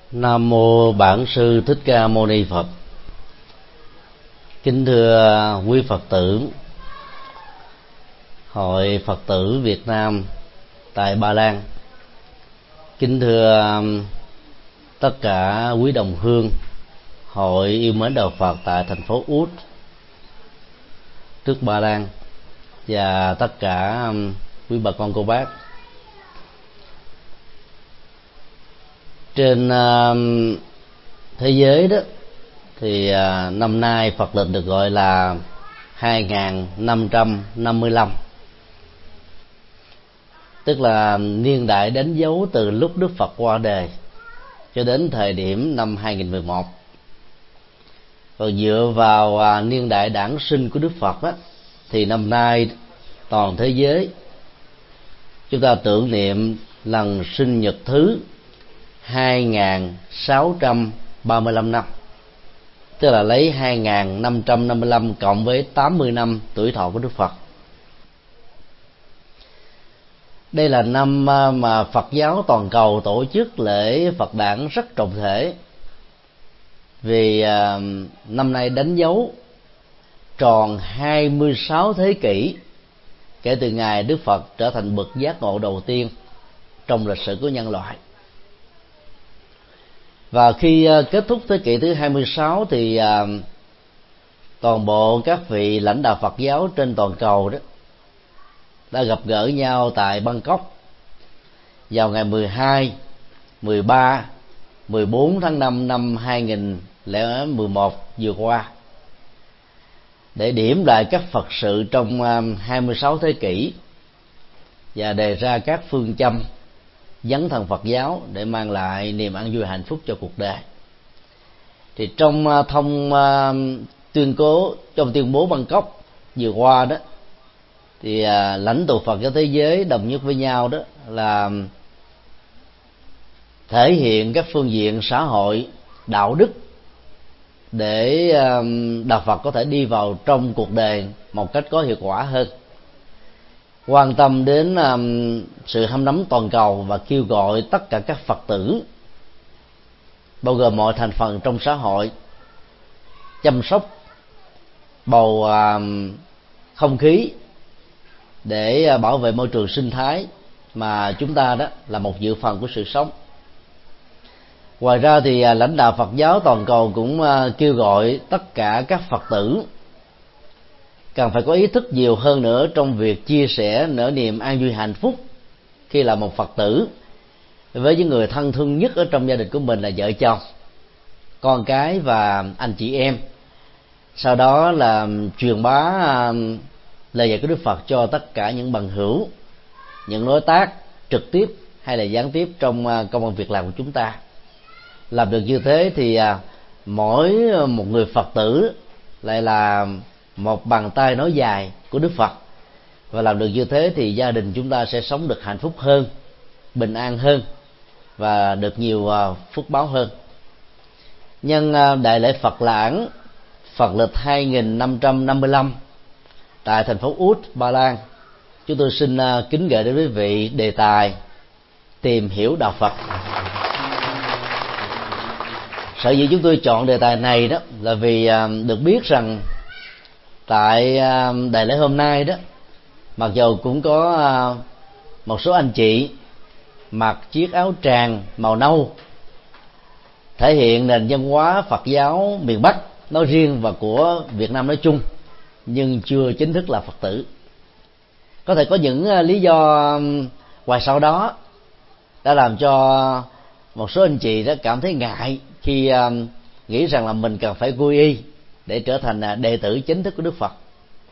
Nam mô Bản Sư Thích Ca Mâu Ni Phật. Kính thưa quý Phật tử, Hội Phật tử Việt Nam tại Ba Lan. Kính thưa tất cả quý đồng hương Hội yêu mến đạo Phật tại thành phố Út, nước Ba Lan, và tất cả quý bà con cô bác. Trên thế giới đó thì năm nay Phật lịch được gọi là 2555, tức là niên đại đánh dấu từ lúc Đức Phật qua đời cho đến thời điểm năm 2011. Còn dựa vào niên đại đản sinh của Đức Phật đó, thì năm nay toàn thế giới chúng ta tưởng niệm lần sinh nhật thứ 2635 năm, tức là lấy 2555 cộng với 80 năm tuổi thọ của Đức Phật. Đây là năm mà Phật giáo toàn cầu tổ chức lễ Phật đản rất trọng thể, vì năm nay đánh dấu tròn 26 thế kỷ kể từ ngày Đức Phật trở thành bậc giác ngộ đầu tiên trong lịch sử của nhân loại. Và khi kết thúc thế kỷ thứ 26 thì toàn bộ các vị lãnh đạo Phật giáo trên toàn cầu đó đã gặp gỡ nhau tại Bangkok vào ngày 12, 13, 14 tháng 5 năm 2011 vừa qua, để điểm lại các Phật sự trong 26 thế kỷ và đề ra các phương châm dấn thân Phật giáo để mang lại niềm an vui hạnh phúc cho cuộc đời. Thì trong tuyên bố Bangkok vừa qua đó, thì lãnh tụ Phật giáo thế giới đồng nhất với nhau đó là thể hiện các phương diện xã hội, đạo đức để đạo Phật có thể đi vào trong cuộc đời một cách có hiệu quả hơn, quan tâm đến sự hâm nóng toàn cầu và kêu gọi tất cả các Phật tử, bao gồm mọi thành phần trong xã hội, chăm sóc bầu không khí để bảo vệ môi trường sinh thái mà chúng ta đó là một dự phần của sự sống. Ngoài ra thì lãnh đạo Phật giáo toàn cầu cũng kêu gọi tất cả các Phật tử cần phải có ý thức nhiều hơn nữa trong việc chia sẻ nỗi niềm an vui hạnh phúc khi là một Phật tử với những người thân thương nhất ở trong gia đình của mình là vợ chồng, con cái và anh chị em. Sau đó là truyền bá lời dạy của Đức Phật cho tất cả những bằng hữu, những đối tác trực tiếp hay là gián tiếp trong công ăn việc làm của chúng ta. Làm được như thế thì mỗi một người Phật tử lại là một bàn tay nối dài của Đức Phật, và làm được như thế thì gia đình chúng ta sẽ sống được hạnh phúc hơn, bình an hơn và được nhiều phúc báo hơn. Nhân đại lễ Phật đản Phật lịch 2555 tại thành phố Út, Ba Lan, chúng tôi xin kính gửi đến quý vị đề tài tìm hiểu đạo Phật. Sở dĩ chúng tôi chọn đề tài này đó là vì được biết rằng tại đại lễ hôm nay đó, mặc dầu cũng có một số anh chị mặc chiếc áo tràng màu nâu thể hiện nền văn hóa Phật giáo miền Bắc nói riêng và của Việt Nam nói chung, nhưng chưa chính thức là Phật tử. Có thể có những lý do ngoài sau đó đã làm cho một số anh chị đó cảm thấy ngại khi nghĩ rằng là mình cần phải quy y để trở thành đệ tử chính thức của Đức Phật.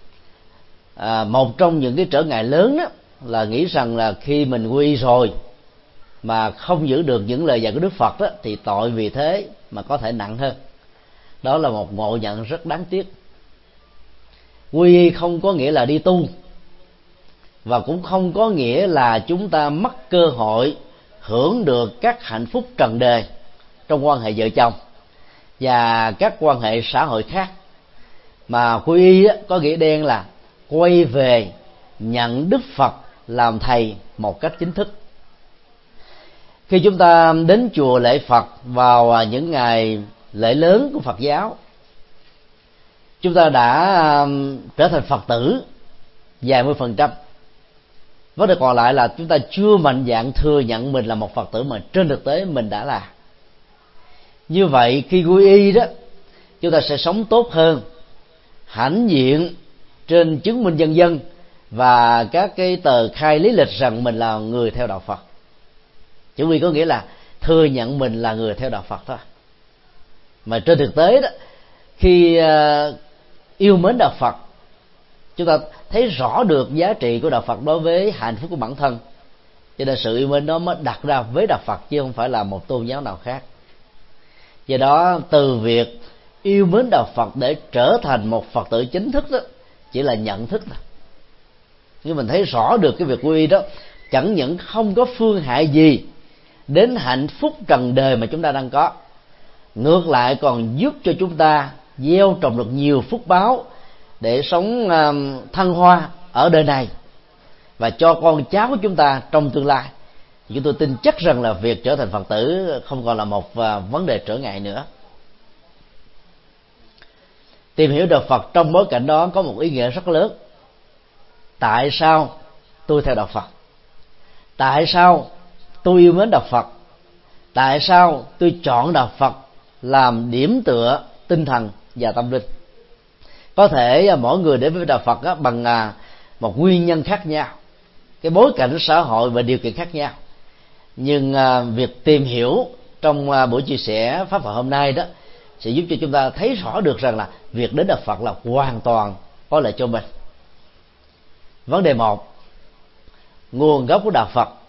Một trong những cái trở ngại lớn đó là nghĩ rằng là khi mình quy y rồi mà không giữ được những lời dạy của Đức Phật đó, thì tội vì thế mà có thể nặng hơn. Đó là một ngộ nhận rất đáng tiếc. Quy y không có nghĩa là đi tu, và cũng không có nghĩa là chúng ta mất cơ hội hưởng được các hạnh phúc trần đời trong quan hệ vợ chồng và các quan hệ xã hội khác. Mà quy y có nghĩa đen là quay về nhận Đức Phật làm thầy một cách chính thức. Khi chúng ta đến chùa lễ Phật vào những ngày lễ lớn của Phật giáo, chúng ta đã trở thành Phật tử vài mươi %. Vấn đề còn lại là chúng ta chưa mạnh dạn thừa nhận mình là một Phật tử mà trên thực tế mình đã là. Như vậy khi quy y đó, chúng ta sẽ sống tốt hơn, hãnh diện trên chứng minh nhân dân và các cái tờ khai lý lịch rằng mình là người theo đạo Phật. Chữ quy có nghĩa là thừa nhận mình là người theo đạo Phật thôi. Mà trên thực tế đó, khi yêu mến đạo Phật, chúng ta thấy rõ được giá trị của đạo Phật đối với hạnh phúc của bản thân. Cho nên sự yêu mến đó mới đặt ra với đạo Phật chứ không phải là một tôn giáo nào khác. Do đó từ việc yêu mến đạo Phật để trở thành một Phật tử chính thức đó chỉ là nhận thức thôi. Nhưng mình thấy rõ được cái việc quy y đó chẳng những không có phương hại gì đến hạnh phúc trần đời mà chúng ta đang có, ngược lại còn giúp cho chúng ta gieo trồng được nhiều phúc báo để sống thăng hoa ở đời này và cho con cháu của chúng ta trong tương lai. Chúng tôi tin chắc rằng là việc trở thành Phật tử không còn là một vấn đề trở ngại nữa. Tìm hiểu đạo Phật trong bối cảnh đó có một ý nghĩa rất lớn. Tại sao tôi theo đạo Phật? Tại sao tôi yêu mến đạo Phật? Tại sao tôi chọn đạo Phật làm điểm tựa tinh thần và tâm linh? Có thể mỗi người đến với đạo Phật bằng một nguyên nhân khác nhau, cái bối cảnh xã hội và điều kiện khác nhau. Nhưng việc tìm hiểu trong buổi chia sẻ pháp Phật hôm nay đó sẽ giúp cho chúng ta thấy rõ được rằng là việc đến đạo Phật là hoàn toàn có lợi cho mình. Vấn đề 1, nguồn gốc của đạo Phật.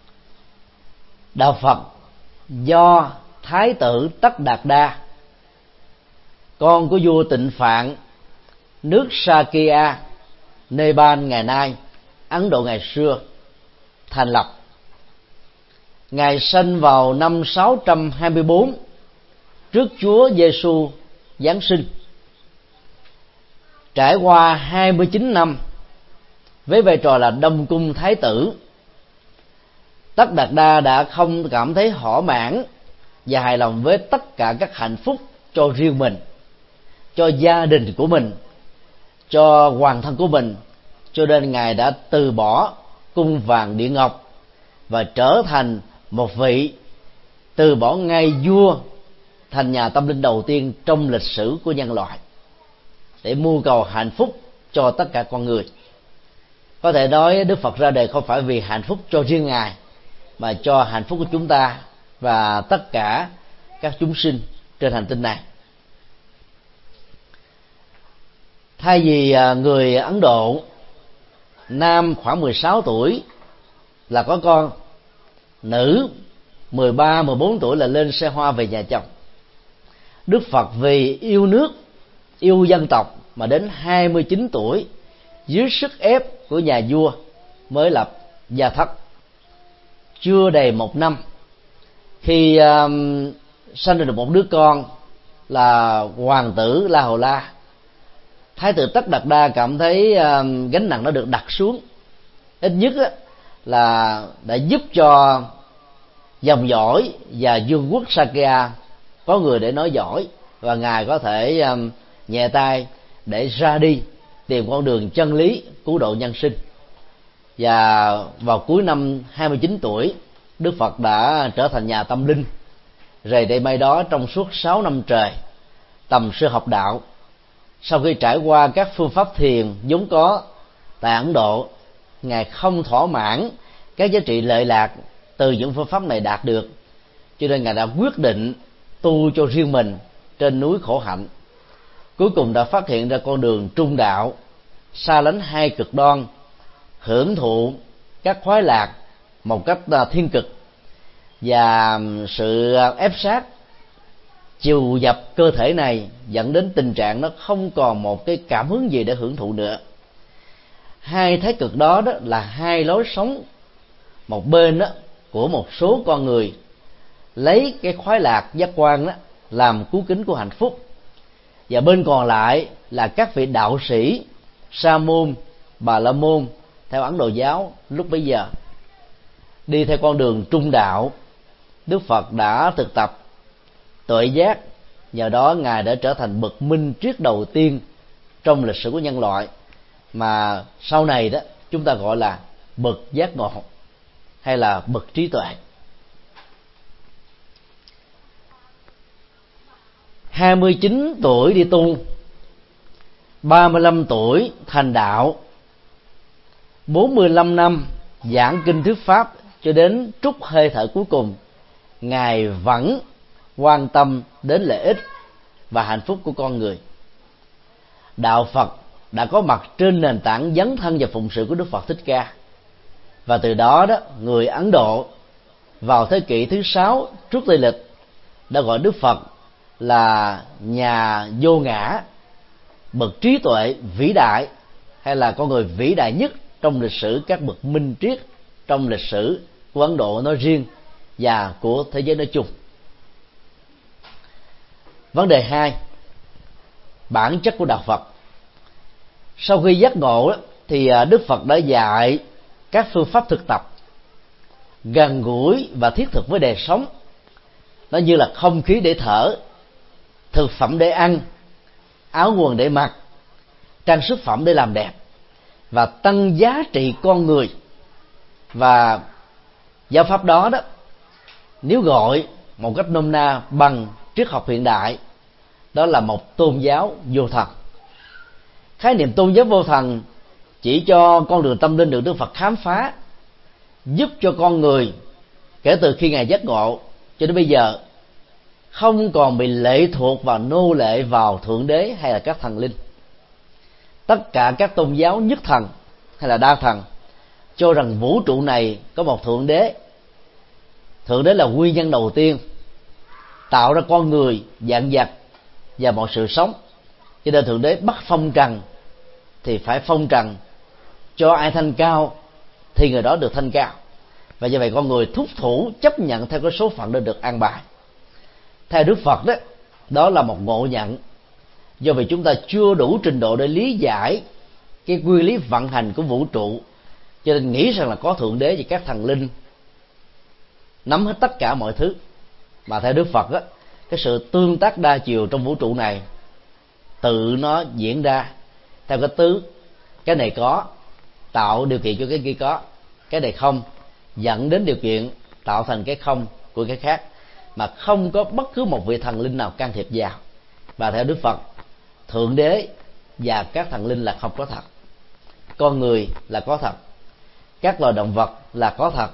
Đạo Phật do Thái tử Tất Đạt Đa, con của vua Tịnh Phạn, nước Sakya, Nepal ngày nay, Ấn Độ ngày xưa thành lập. Ngài sinh vào năm 624 trước Chúa Giêsu Giáng sinh. Trải qua 29 năm với vai trò là Đông Cung Thái tử, Tất Đạt Đa đã không cảm thấy thỏa mãn và hài lòng với tất cả các hạnh phúc cho riêng mình, cho gia đình của mình, cho hoàng thân của mình, cho nên Ngài đã từ bỏ cung vàng điện ngọc và trở thành một vị từ bỏ ngay vua thành nhà tâm linh đầu tiên trong lịch sử của nhân loại để mưu cầu hạnh phúc cho tất cả con người. Có thể nói Đức Phật ra đời không phải vì hạnh phúc cho riêng Ngài, mà cho hạnh phúc của chúng ta và tất cả các chúng sinh trên hành tinh này. Thay vì người Ấn Độ, nam khoảng 16 tuổi là có con, nữ 13, 14 tuổi là lên xe hoa về nhà chồng, Đức Phật vì yêu nước, yêu dân tộc mà đến 29 tuổi dưới sức ép của nhà vua mới lập gia thất. Chưa đầy 1 năm, khi sanh được một đứa con là hoàng tử La Hầu La, Thái tử Tất Đạt Đa cảm thấy gánh nặng nó được đặt xuống. Ít nhất là đã giúp cho dòng dõi và vương quốc Sakya có người để nói giỏi, và Ngài có thể nhẹ tay để ra đi tìm con đường chân lý cứu độ nhân sinh. Và vào cuối năm 29 tuổi, Đức Phật đã trở thành nhà tâm linh, rày đây mây đó trong suốt 6 năm trời tầm sư học đạo. Sau khi trải qua các phương pháp thiền vốn có tại Ấn Độ, Ngài không thỏa mãn các giá trị lợi lạc từ những phương pháp này đạt được, cho nên Ngài đã quyết định tu cho riêng mình trên núi khổ hạnh. Cuối cùng đã phát hiện ra con đường trung đạo, xa lánh hai cực đoan, hưởng thụ các khoái lạc một cách thiên cực, và sự ép sát chiều dập cơ thể này dẫn đến tình trạng nó không còn một cái cảm hứng gì để hưởng thụ nữa. Hai thái cực đó là hai lối sống. Một bên đó của một số con người lấy cái khoái lạc giác quan đó làm cứu kính của hạnh phúc, và bên còn lại là các vị đạo sĩ Sa môn, Bà la môn theo Ấn Độ giáo lúc bấy giờ đi theo con đường trung đạo, Đức Phật đã thực tập tuệ giác, nhờ đó Ngài đã trở thành bậc minh triết đầu tiên trong lịch sử của nhân loại, mà sau này đó chúng ta gọi là bậc giác ngộ hay là bậc trí tuệ. 29 tuổi đi tu, 35 tuổi thành đạo, 45 năm giảng kinh thuyết pháp cho đến trút hơi thở cuối cùng, Ngài vẫn quan tâm đến lợi ích và hạnh phúc của con người. Đạo Phật đã có mặt trên nền tảng dấn thân và phụng sự của Đức Phật Thích Ca, và từ đó người Ấn Độ vào thế kỷ thứ 6 trước Tây lịch đã gọi Đức Phật là nhà vô ngã, bậc trí tuệ vĩ đại, hay là con người vĩ đại nhất trong lịch sử các bậc minh triết trong lịch sử của Ấn Độ nói riêng và của thế giới nói chung. Vấn đề 2, bản chất của đạo Phật. Sau khi giác ngộ thì Đức Phật đã dạy các phương pháp thực tập gần gũi và thiết thực với đời sống. Nó như là không khí để thở, thực phẩm để ăn, áo quần để mặc, trang sức phẩm để làm đẹp, và tăng giá trị con người. Và giáo pháp đó nếu gọi một cách nôm na bằng triết học hiện đại, đó là một tôn giáo vô thần. Khái niệm tôn giáo vô thần chỉ cho con đường tâm linh được Đức Phật khám phá, giúp cho con người kể từ khi Ngài giác ngộ cho đến bây giờ không còn bị lệ thuộc vào, nô lệ vào Thượng Đế hay là các thần linh. Tất cả các tôn giáo nhất thần hay là đa thần cho rằng vũ trụ này có một Thượng Đế. Thượng Đế là nguyên nhân đầu tiên tạo ra con người, vạn vật và mọi sự sống. Cho nên Thượng Đế bắt phong trần thì phải phong trần, cho ai thanh cao thì người đó được thanh cao. Và như vậy con người thúc thủ chấp nhận theo cái số phận đã được an bài. Theo Đức Phật đó là một ngộ nhận, do vì chúng ta chưa đủ trình độ để lý giải cái nguyên lý vận hành của vũ trụ, cho nên nghĩ rằng là có Thượng Đế và các thần linh nắm hết tất cả mọi thứ. Mà theo Đức Phật cái sự tương tác đa chiều trong vũ trụ này tự nó diễn ra theo cái tứ: cái này có tạo điều kiện cho cái kia có, cái này không dẫn đến điều kiện tạo thành cái không của cái khác, mà không có bất cứ một vị thần linh nào can thiệp vào. Và theo Đức Phật, Thượng Đế và các thần linh là không có thật, con người là có thật, các loài động vật là có thật,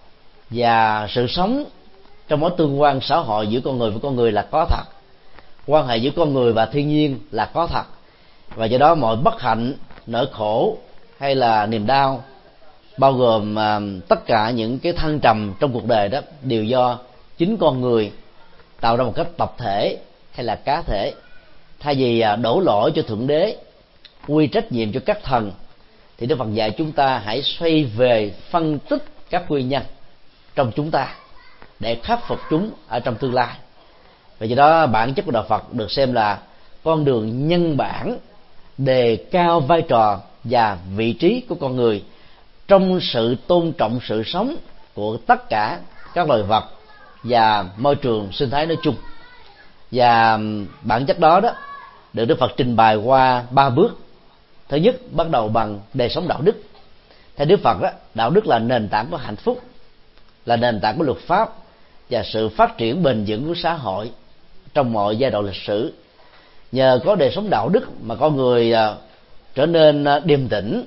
và sự sống trong mối tương quan xã hội giữa con người với con người là có thật, quan hệ giữa con người và thiên nhiên là có thật. Và do đó mọi bất hạnh, nỗi khổ hay là niềm đau, bao gồm tất cả những cái thăng trầm trong cuộc đời đó, đều do chính con người tạo ra một cách tập thể hay là cá thể. Thay vì đổ lỗi cho Thượng Đế, quy trách nhiệm cho các thần, thì Đức Phật dạy chúng ta hãy xoay về phân tích các nguyên nhân trong chúng ta để khắc phục chúng ở trong tương lai. Và do đó bản chất của đạo Phật được xem là con đường nhân bản, đề cao vai trò và vị trí của con người trong sự tôn trọng sự sống của tất cả các loài vật và môi trường sinh thái nói chung. Và bản chất đó được Đức Phật trình bày qua 3 bước. Thứ nhất, bắt đầu bằng đời sống đạo đức. Theo Đức Phật đạo đức là nền tảng của hạnh phúc, là nền tảng của luật pháp và sự phát triển bền vững của xã hội trong mọi giai đoạn lịch sử. Nhờ có đời sống đạo đức mà con người trở nên điềm tĩnh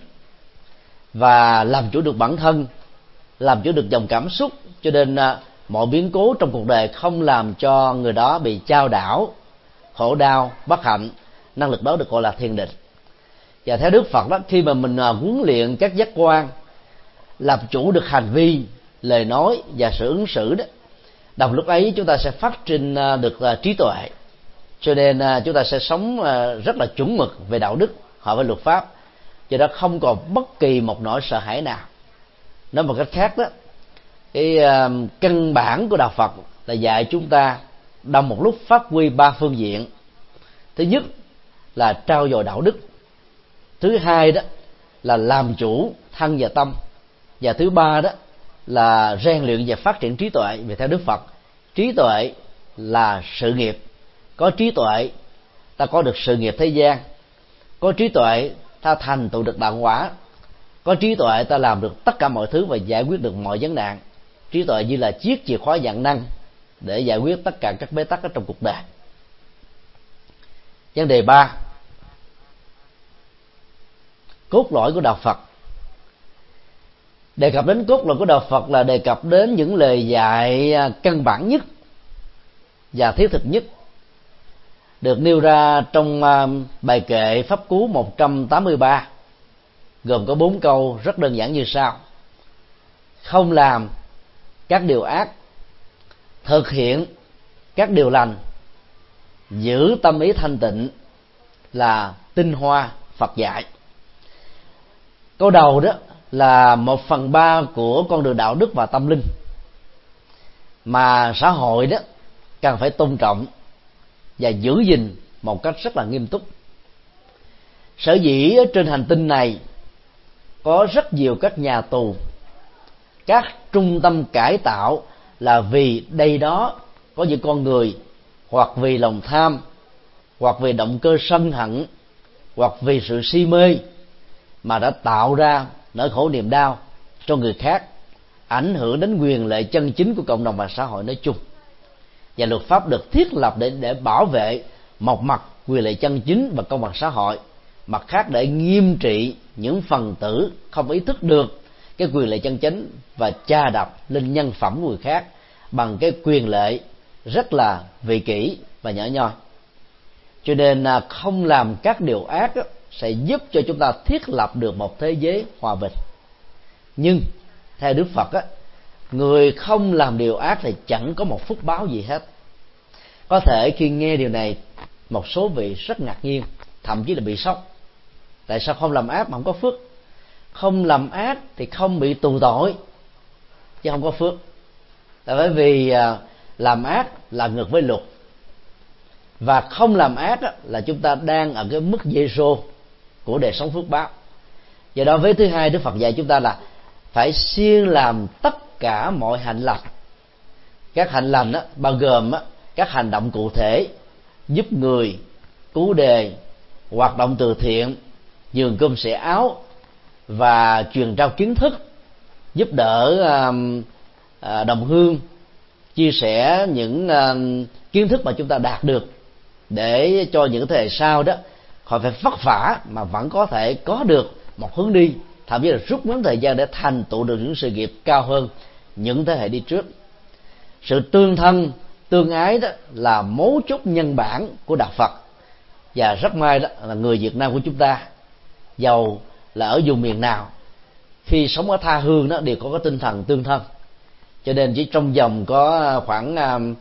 và làm chủ được bản thân, làm chủ được dòng cảm xúc, cho nên mọi biến cố trong cuộc đời không làm cho người đó bị chao đảo, khổ đau, bất hạnh. Năng lực đó được gọi là thiền định. Và theo Đức Phật khi mà mình huấn luyện các giác quan làm chủ được hành vi, lời nói và sự ứng xử đồng lúc ấy chúng ta sẽ phát triển được trí tuệ. Cho nên chúng ta sẽ sống rất là chuẩn mực về đạo đức hợp với luật pháp, cho đó không còn bất kỳ một nỗi sợ hãi nào. Nói một cách khác cái căn bản của đạo Phật là dạy chúng ta đồng một lúc phát huy 3 phương diện. Thứ nhất là trau dồi đạo đức, thứ hai là làm chủ thân và tâm, và thứ ba là rèn luyện và phát triển trí tuệ. Vì theo Đức Phật, trí tuệ là sự nghiệp. Có trí tuệ ta có được sự nghiệp thế gian, có trí tuệ ta thành tựu được đạo quả, có trí tuệ ta làm được tất cả mọi thứ và giải quyết được mọi vấn nạn. Trí tuệ như là chiếc chìa khóa vạn năng để giải quyết tất cả các bế tắc ở trong cuộc đời. Vấn đề 3, cốt lõi của đạo Phật. Đề cập đến cốt lõi của đạo Phật là đề cập đến những lời dạy căn bản nhất và thiết thực nhất, được nêu ra trong bài kệ Pháp Cú 183, gồm có 4 câu rất đơn giản như sau: không làm các điều ác, thực hiện các điều lành, giữ tâm ý thanh tịnh là tinh hoa Phật dạy. Câu đầu đó là 1/3 của con đường đạo đức và tâm linh mà xã hội đó cần phải tôn trọng và giữ gìn một cách rất là nghiêm túc. Sở dĩ trên hành tinh này có rất nhiều các nhà tù, các trung tâm cải tạo, là vì đây đó có những con người hoặc vì lòng tham, hoặc vì động cơ sân hận, hoặc vì sự si mê mà đã tạo ra nỗi khổ niềm đau cho người khác, ảnh hưởng đến quyền lợi chân chính của cộng đồng và xã hội nói chung. Và luật pháp được thiết lập để bảo vệ một mặt quyền lợi chân chính và công bằng xã hội, mặt khác để nghiêm trị những phần tử không ý thức được cái quyền lợi chân chính và chà đạp lên nhân phẩm của người khác bằng cái quyền lợi rất là vị kỷ và nhỏ nhoi. Cho nên không làm các điều ác sẽ giúp cho chúng ta thiết lập được một thế giới hòa bình. Nhưng theo Đức Phật người không làm điều ác thì chẳng có một phúc báo gì hết. Có thể khi nghe điều này, một số vị rất ngạc nhiên, thậm chí là bị sốc. Tại sao không làm ác mà không có phước? Không làm ác thì không bị tù tội chứ không có phước. Tại bởi vì làm ác là ngược với luật, và không làm ác là chúng ta đang ở cái mức zero của đời sống phước báo. Do đó với thứ hai, Đức Phật dạy chúng ta là phải siêng làm tất cả mọi hạnh lành. Các hạnh lành bao gồm các hành động cụ thể, giúp người, cứu đề, hoạt động từ thiện, nhường cơm sẻ áo và truyền trao kiến thức, giúp đỡ đồng hương, chia sẻ những kiến thức mà chúng ta đạt được để cho những thế hệ sau đó khỏi phải vất vả mà vẫn có thể có được một hướng đi, thậm chí là rút ngắn thời gian để thành tựu được những sự nghiệp cao hơn những thế hệ đi trước. Sự tương thân tương ái đó là mấu chốt nhân bản của đạo Phật, và rất may đó là người Việt Nam của chúng ta, dầu là ở vùng miền nào, khi sống ở tha hương đó đều có cái tinh thần tương thân. Cho nên chỉ trong vòng có khoảng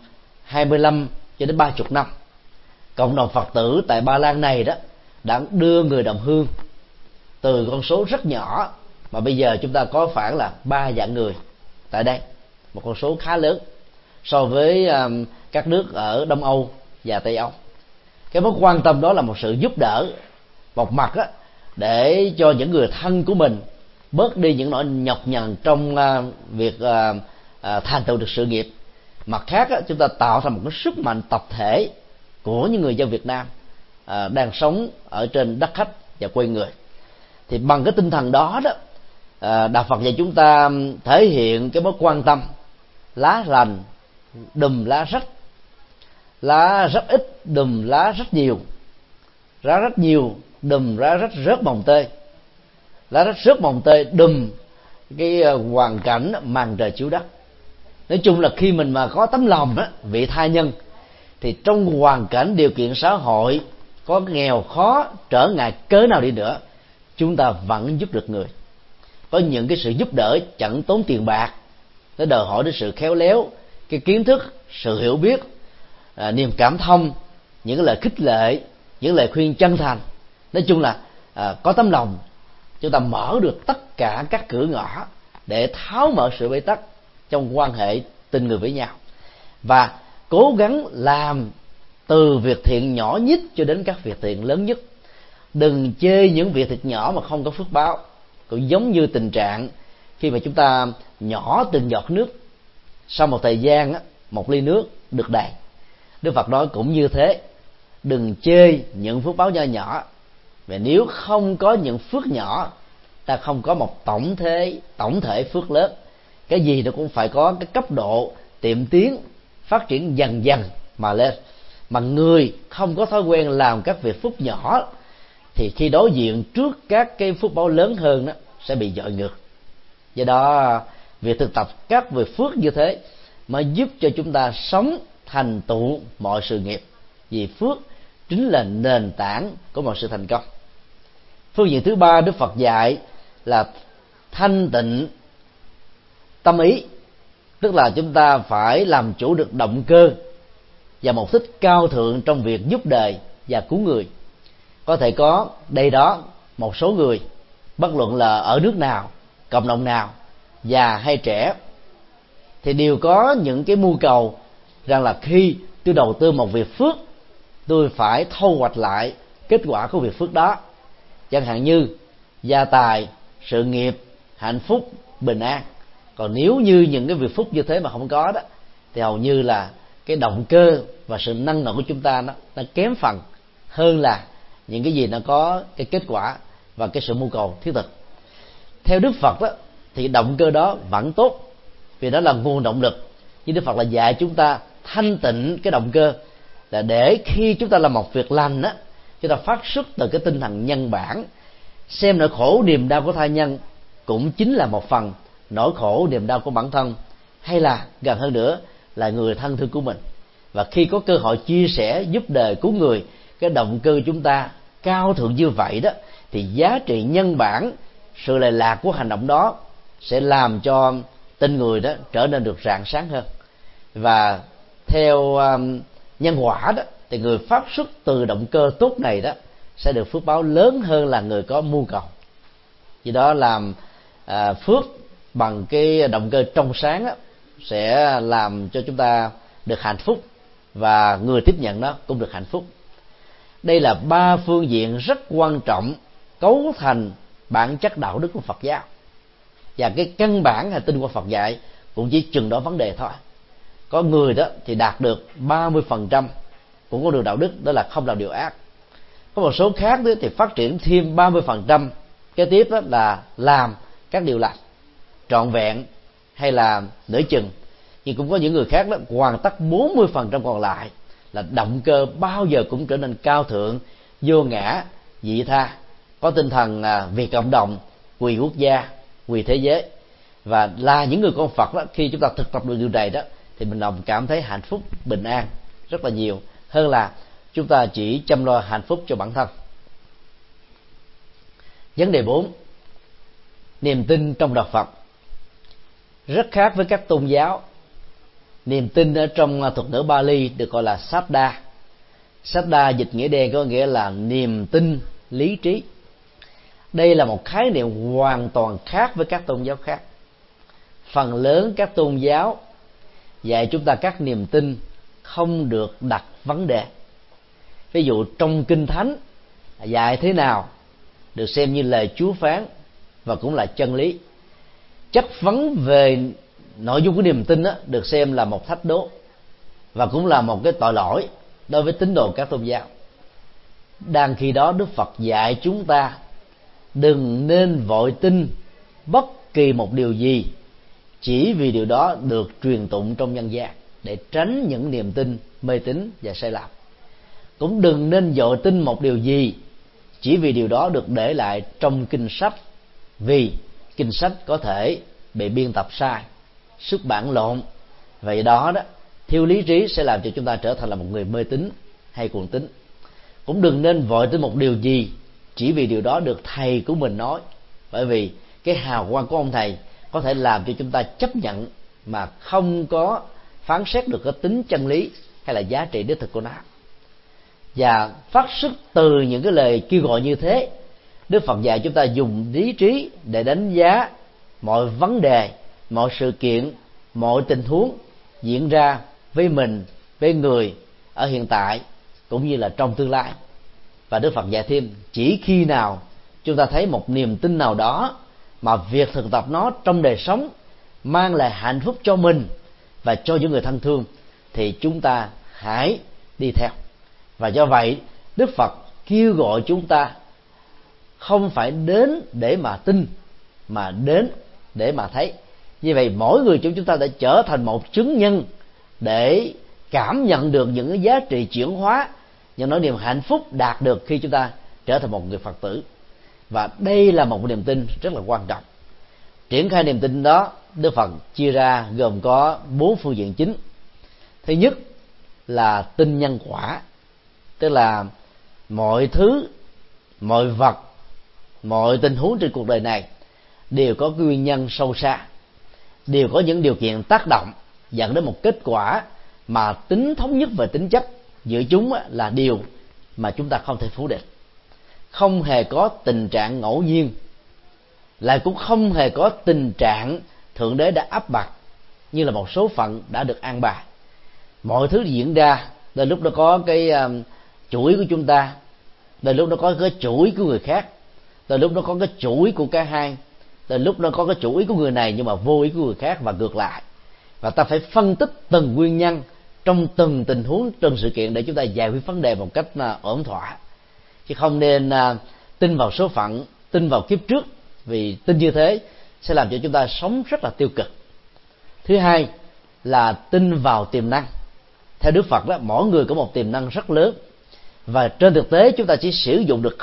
25 cho đến 30 năm, cộng đồng Phật tử tại Ba Lan này đó đã đưa người đồng hương từ con số rất nhỏ mà bây giờ chúng ta có khoảng là 3 vạn người tại đây, một con số khá lớn so với các nước ở Đông Âu và Tây Âu. Cái mối quan tâm đó là một sự giúp đỡ, một mặt để cho những người thân của mình bớt đi những nỗi nhọc nhằn trong việc thành tựu được sự nghiệp. Mặt khác chúng ta tạo thành một cái sức mạnh tập thể của những người dân Việt Nam đang sống ở trên đất khách và quê người. Thì bằng cái tinh thần đó đó, đạo Phật dạy chúng ta thể hiện cái mối quan tâm lá lành đùm lá rách, lá rất ít đùm lá rất nhiều, lá rất nhiều đùm lá rất rớt mồng tơi, lá rất rớt mồng tơi đùm cái hoàn cảnh màn trời chiếu đất. Nói chung là khi mình mà có tấm lòng vị tha nhân, thì trong hoàn cảnh điều kiện xã hội có nghèo khó trở ngại cớ nào đi nữa, chúng ta vẫn giúp được người. Có những cái sự giúp đỡ chẳng tốn tiền bạc, nó đòi hỏi đến sự khéo léo, cái kiến thức, sự hiểu biết, niềm cảm thông, những lời khích lệ, những lời khuyên chân thành. Nói chung là có tấm lòng, chúng ta mở được tất cả các cửa ngõ để tháo mở sự bế tắc trong quan hệ tình người với nhau, và cố gắng làm từ việc thiện nhỏ nhất cho đến các việc thiện lớn nhất. Đừng chê những việc thiện nhỏ mà không có phước báo. Cũng giống như tình trạng khi mà chúng ta nhỏ từng giọt nước, sau một thời gian một ly nước được đầy. Đức Phật nói cũng như thế, đừng chê những phước báo nho nhỏ, và nếu không có những phước nhỏ, ta không có một tổng thể phước lớn. Cái gì nó cũng phải có cái cấp độ tiệm tiến, phát triển dần dần mà lên. Mà người không có thói quen làm các việc phước nhỏ thì khi đối diện trước các cái phước báo lớn hơn đó sẽ bị dội ngược. Do đó việc thực tập các việc phước như thế mới giúp cho chúng ta sống thành tựu mọi sự nghiệp, vì phước chính là nền tảng của mọi sự thành công. Phương diện thứ ba Đức Phật dạy là thanh tịnh tâm ý, tức là chúng ta phải làm chủ được động cơ và mục đích cao thượng trong việc giúp đời và cứu người. Có thể có đây đó một số người, bất luận là ở nước nào, cộng đồng nào, già hay trẻ, thì đều có những cái mưu cầu rằng là khi tôi đầu tư một việc phước, tôi phải thu hoạch lại kết quả của việc phước đó, chẳng hạn như gia tài, sự nghiệp, hạnh phúc, bình an. Còn nếu như những cái việc phúc như thế mà không có đó, thì hầu như là cái động cơ và sự năng nổ của chúng ta nó kém phần hơn là những cái gì nó có cái kết quả và cái sự mưu cầu thiết thực. Theo Đức Phật đó, thì động cơ đó vẫn tốt, vì đó là nguồn động lực. Nhưng Đức Phật là dạy chúng ta thanh tịnh cái động cơ, là để khi chúng ta làm một việc lành đó, chúng ta phát xuất từ cái tinh thần nhân bản, xem nỗi khổ niềm đau của tha nhân cũng chính là một phần nỗi khổ niềm đau của bản thân, hay là gần hơn nữa là người thân thương của mình. Và khi có cơ hội chia sẻ giúp đời cứu người, cái động cơ chúng ta cao thượng như vậy đó, thì giá trị nhân bản, sự lệ lạc của hành động đó sẽ làm cho tình người đó trở nên được rạng sáng hơn. Và theo nhân quả đó, thì người phát xuất từ động cơ tốt này đó sẽ được phước báo lớn hơn là người có mưu cầu. Vì đó làm phước bằng cái động cơ trong sáng đó, sẽ làm cho chúng ta được hạnh phúc, và người tiếp nhận nó cũng được hạnh phúc. Đây là ba phương diện rất quan trọng cấu thành bản chất đạo đức của Phật giáo, và cái căn bản hay tinh hoa Phật dạy cũng chỉ chừng đó vấn đề thôi. Có người đó thì đạt được 30% của con đường đạo đức, đó là không làm điều ác. Có một số khác đó thì phát triển thêm 30%, kế tiếp đó là làm các điều lành trọn vẹn hay là nửa chừng. Nhưng cũng có những người khác đó hoàn tất 40% còn lại, là động cơ bao giờ cũng trở nên cao thượng, vô ngã, vị tha, có tinh thần vì cộng đồng, vì quốc gia, vì thế giới. Và là những người con Phật đó, khi chúng ta thực tập được điều này đó, thì mình đồng cảm thấy hạnh phúc, bình an rất là nhiều, hơn là chúng ta chỉ chăm lo hạnh phúc cho bản thân. Vấn đề 4, niềm tin trong đạo Phật rất khác với các tôn giáo. Niềm tin ở trong thuật ngữ Bali được gọi là Saddha. Saddha dịch nghĩa đen có nghĩa là niềm tin lý trí. Đây là một khái niệm hoàn toàn khác với các tôn giáo khác. Phần lớn các tôn giáo dạy chúng ta các niềm tin không được đặt vấn đề. Ví dụ trong Kinh Thánh dạy thế nào được xem như lời Chúa phán và cũng là chân lý. Chất vấn về nội dung của niềm tin đó, được xem là một thách đố và cũng là một cái tội lỗi đối với tín đồ các tôn giáo. Đang khi đó Đức Phật dạy chúng ta đừng nên vội tin bất kỳ một điều gì chỉ vì điều đó được truyền tụng trong nhân gian, để tránh những niềm tin mê tín và sai lầm. Cũng đừng nên vội tin một điều gì chỉ vì điều đó được để lại trong kinh sách, vì kinh sách có thể bị biên tập sai, xuất bản lộn. Vậy đó thiếu lý trí sẽ làm cho chúng ta trở thành là một người mê tín hay cuồng tín. Cũng đừng nên vội tin một điều gì chỉ vì điều đó được thầy của mình nói, bởi vì cái hào quang của ông thầy có thể làm cho chúng ta chấp nhận mà không có phán xét được cái tính chân lý hay là giá trị đích thực của nó. Và phát xuất từ những cái lời kêu gọi như thế, Đức Phật dạy chúng ta dùng lý trí để đánh giá mọi vấn đề, mọi sự kiện, mọi tình huống diễn ra với mình, với người ở hiện tại cũng như là trong tương lai. Và Đức Phật dạy thêm, chỉ khi nào chúng ta thấy một niềm tin nào đó mà việc thực tập nó trong đời sống mang lại hạnh phúc cho mình và cho những người thân thương, thì chúng ta hãy đi theo. Và do vậy Đức Phật kêu gọi chúng ta không phải đến để mà tin, mà đến để mà thấy. Như vậy mỗi người chúng ta đã trở thành một chứng nhân để cảm nhận được những cái giá trị chuyển hóa, những nỗi niềm hạnh phúc đạt được khi chúng ta trở thành một người Phật tử. Và đây là một niềm tin rất là quan trọng. Triển khai niềm tin đó, Đức Phật chia ra gồm có 4 phương diện chính. Thứ nhất là tin nhân quả, tức là mọi thứ, mọi vật, mọi tình huống trên cuộc đời này đều có nguyên nhân sâu xa, đều có những điều kiện tác động dẫn đến một kết quả mà tính thống nhất về tính chất giữa chúng là điều mà chúng ta không thể phủ định. Không hề có tình trạng ngẫu nhiên, lại cũng không hề có tình trạng Thượng Đế đã áp đặt như là một số phận đã được an bài. Mọi thứ diễn ra, đến lúc đó có cái chuỗi của chúng ta, đến lúc đó có cái chuỗi của người khác, đến lúc đó có cái chuỗi của cả hai, đến lúc đó có cái chuỗi của người này nhưng mà vô ý của người khác, và ngược lại. Và ta phải phân tích từng nguyên nhân trong từng tình huống, từng sự kiện để chúng ta giải quyết vấn đề một cách ổn thỏa, chứ không nên tin vào số phận, tin vào kiếp trước, vì tin như thế sẽ làm cho chúng ta sống rất là tiêu cực. Thứ hai là tin vào tiềm năng. Theo Đức Phật đó, mỗi người có một tiềm năng rất lớn, và trên thực tế chúng ta chỉ sử dụng được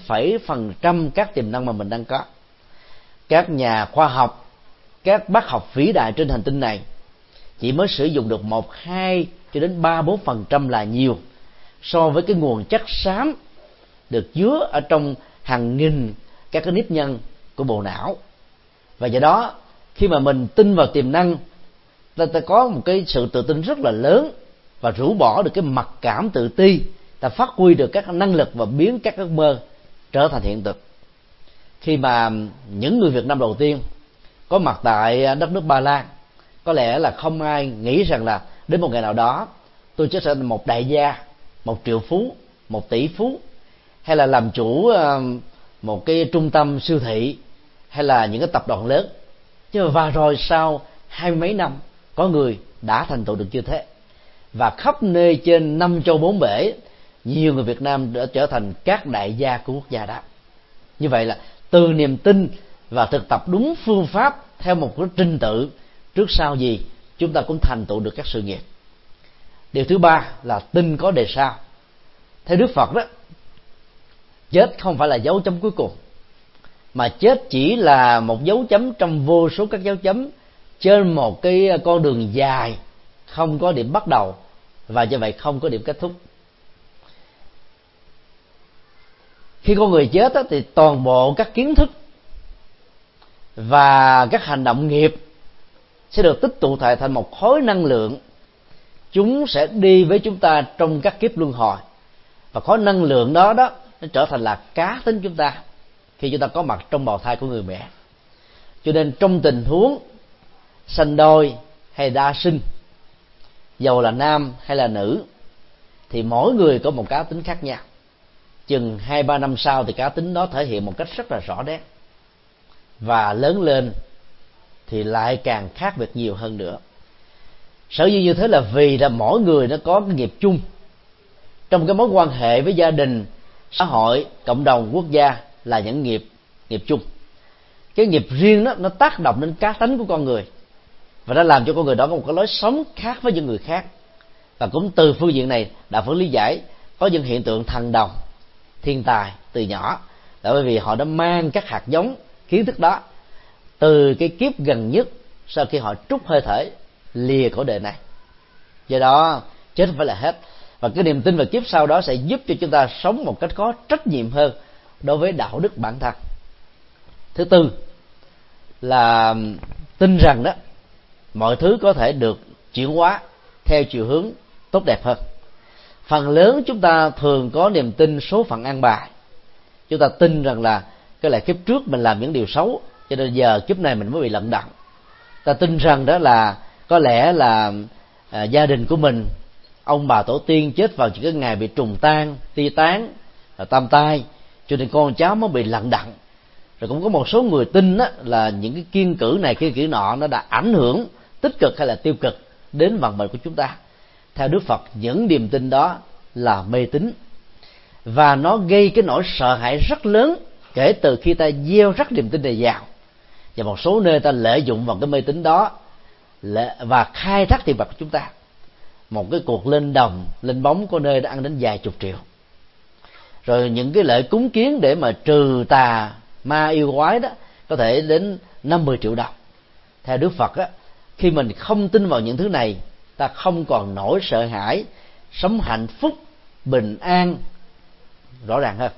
0,% các tiềm năng mà mình đang có. Các nhà khoa học, các bác học vĩ đại trên hành tinh này chỉ mới sử dụng được 1, 2 cho đến 3, 4% là nhiều so với cái nguồn chất xám được chứa ở trong hàng nghìn các cái nếp nhân của bộ não. Và do đó khi mà mình tin vào tiềm năng, ta có một cái sự tự tin rất là lớn, và rũ bỏ được cái mặc cảm tự ti, ta phát huy được các năng lực và biến các ước mơ trở thành hiện thực. Khi mà những người Việt Nam đầu tiên có mặt tại đất nước Ba Lan, có lẽ là không ai nghĩ rằng là đến một ngày nào đó tôi sẽ trở thành một đại gia, 1 triệu phú, 1 tỷ phú, hay là làm chủ một cái trung tâm siêu thị, hay là những cái tập đoàn lớn. Và rồi sau 20 mấy năm, có người đã thành tựu được như thế. Và khắp nơi trên 5 châu 4 bể, nhiều người Việt Nam đã trở thành các đại gia của quốc gia đó. Như vậy là từ niềm tin và thực tập đúng phương pháp theo một cái trình tự, trước sau gì chúng ta cũng thành tựu được các sự nghiệp. Điều thứ ba là tin có đề sau. Theo Đức Phật đó, chết không phải là dấu chấm cuối cùng, mà chết chỉ là một dấu chấm trong vô số các dấu chấm trên một cái con đường dài, không có điểm bắt đầu và do vậy không có điểm kết thúc. Khi con người chết thì toàn bộ các kiến thức và các hành động nghiệp sẽ được tích tụ thành một khối năng lượng. Chúng sẽ đi với chúng ta trong các kiếp luân hồi, và khối năng lượng đó nó trở thành là cá tính chúng ta khi chúng ta có mặt trong bào thai của người mẹ. Cho nên trong tình huống sanh đôi hay đa sinh, dầu là nam hay là nữ, thì mỗi người có một cá tính khác nhau. Chừng 2-3 năm sau thì cá tính đó thể hiện một cách rất là rõ nét, và lớn lên thì lại càng khác biệt nhiều hơn nữa. Sở dĩ như thế là vì là mỗi người nó có cái nghiệp chung trong cái mối quan hệ với gia đình, xã hội, cộng đồng, quốc gia, là những nghiệp chung. Cái nghiệp riêng đó nó tác động đến cá tính của con người, và nó làm cho con người đó có một cái lối sống khác với những người khác. Và cũng từ phương diện này, Đạo Phật lý giải có những hiện tượng thần đồng, thiên tài từ nhỏ, là bởi vì họ đã mang các hạt giống kiến thức đó từ cái kiếp gần nhất sau khi họ trút hơi thở lìa cõi đời này. Do đó chết không phải là hết, và cái niềm tin vào kiếp sau đó sẽ giúp cho chúng ta sống một cách có trách nhiệm hơn đối với đạo đức bản thân. Thứ tư là tin rằng đó mọi thứ có thể được chuyển hóa theo chiều hướng tốt đẹp hơn. Phần lớn chúng ta thường có niềm tin số phận an bài. Chúng ta tin rằng là cái lại kiếp trước mình làm những điều xấu, cho nên giờ kiếp này mình mới bị lận đận. Ta tin rằng đó là có lẽ là gia đình của mình, ông bà tổ tiên chết vào những cái ngày bị trùng tan, ti tán, tam tai, cho nên con cháu mới bị lận đận. Rồi cũng có một số người tin là những cái kiêng cữ này kiêng cữ nọ nó đã ảnh hưởng tích cực hay là tiêu cực đến vận mệnh của chúng ta. Theo Đức Phật, những niềm tin đó là mê tín, và nó gây cái nỗi sợ hãi rất lớn kể từ khi ta gieo rắc niềm tin này vào, và một số nơi ta lợi dụng vào cái mê tín đó và khai thác tiền bạc của chúng ta. Một cái cuộc lên đồng, lên bóng có nơi đã ăn đến vài chục triệu. Rồi những cái lễ cúng kiến để mà trừ tà ma yêu quái đó có thể đến 50 triệu đồng. Theo Đức Phật á, khi mình không tin vào những thứ này, ta không còn nỗi sợ hãi, sống hạnh phúc, bình an rõ ràng hơn.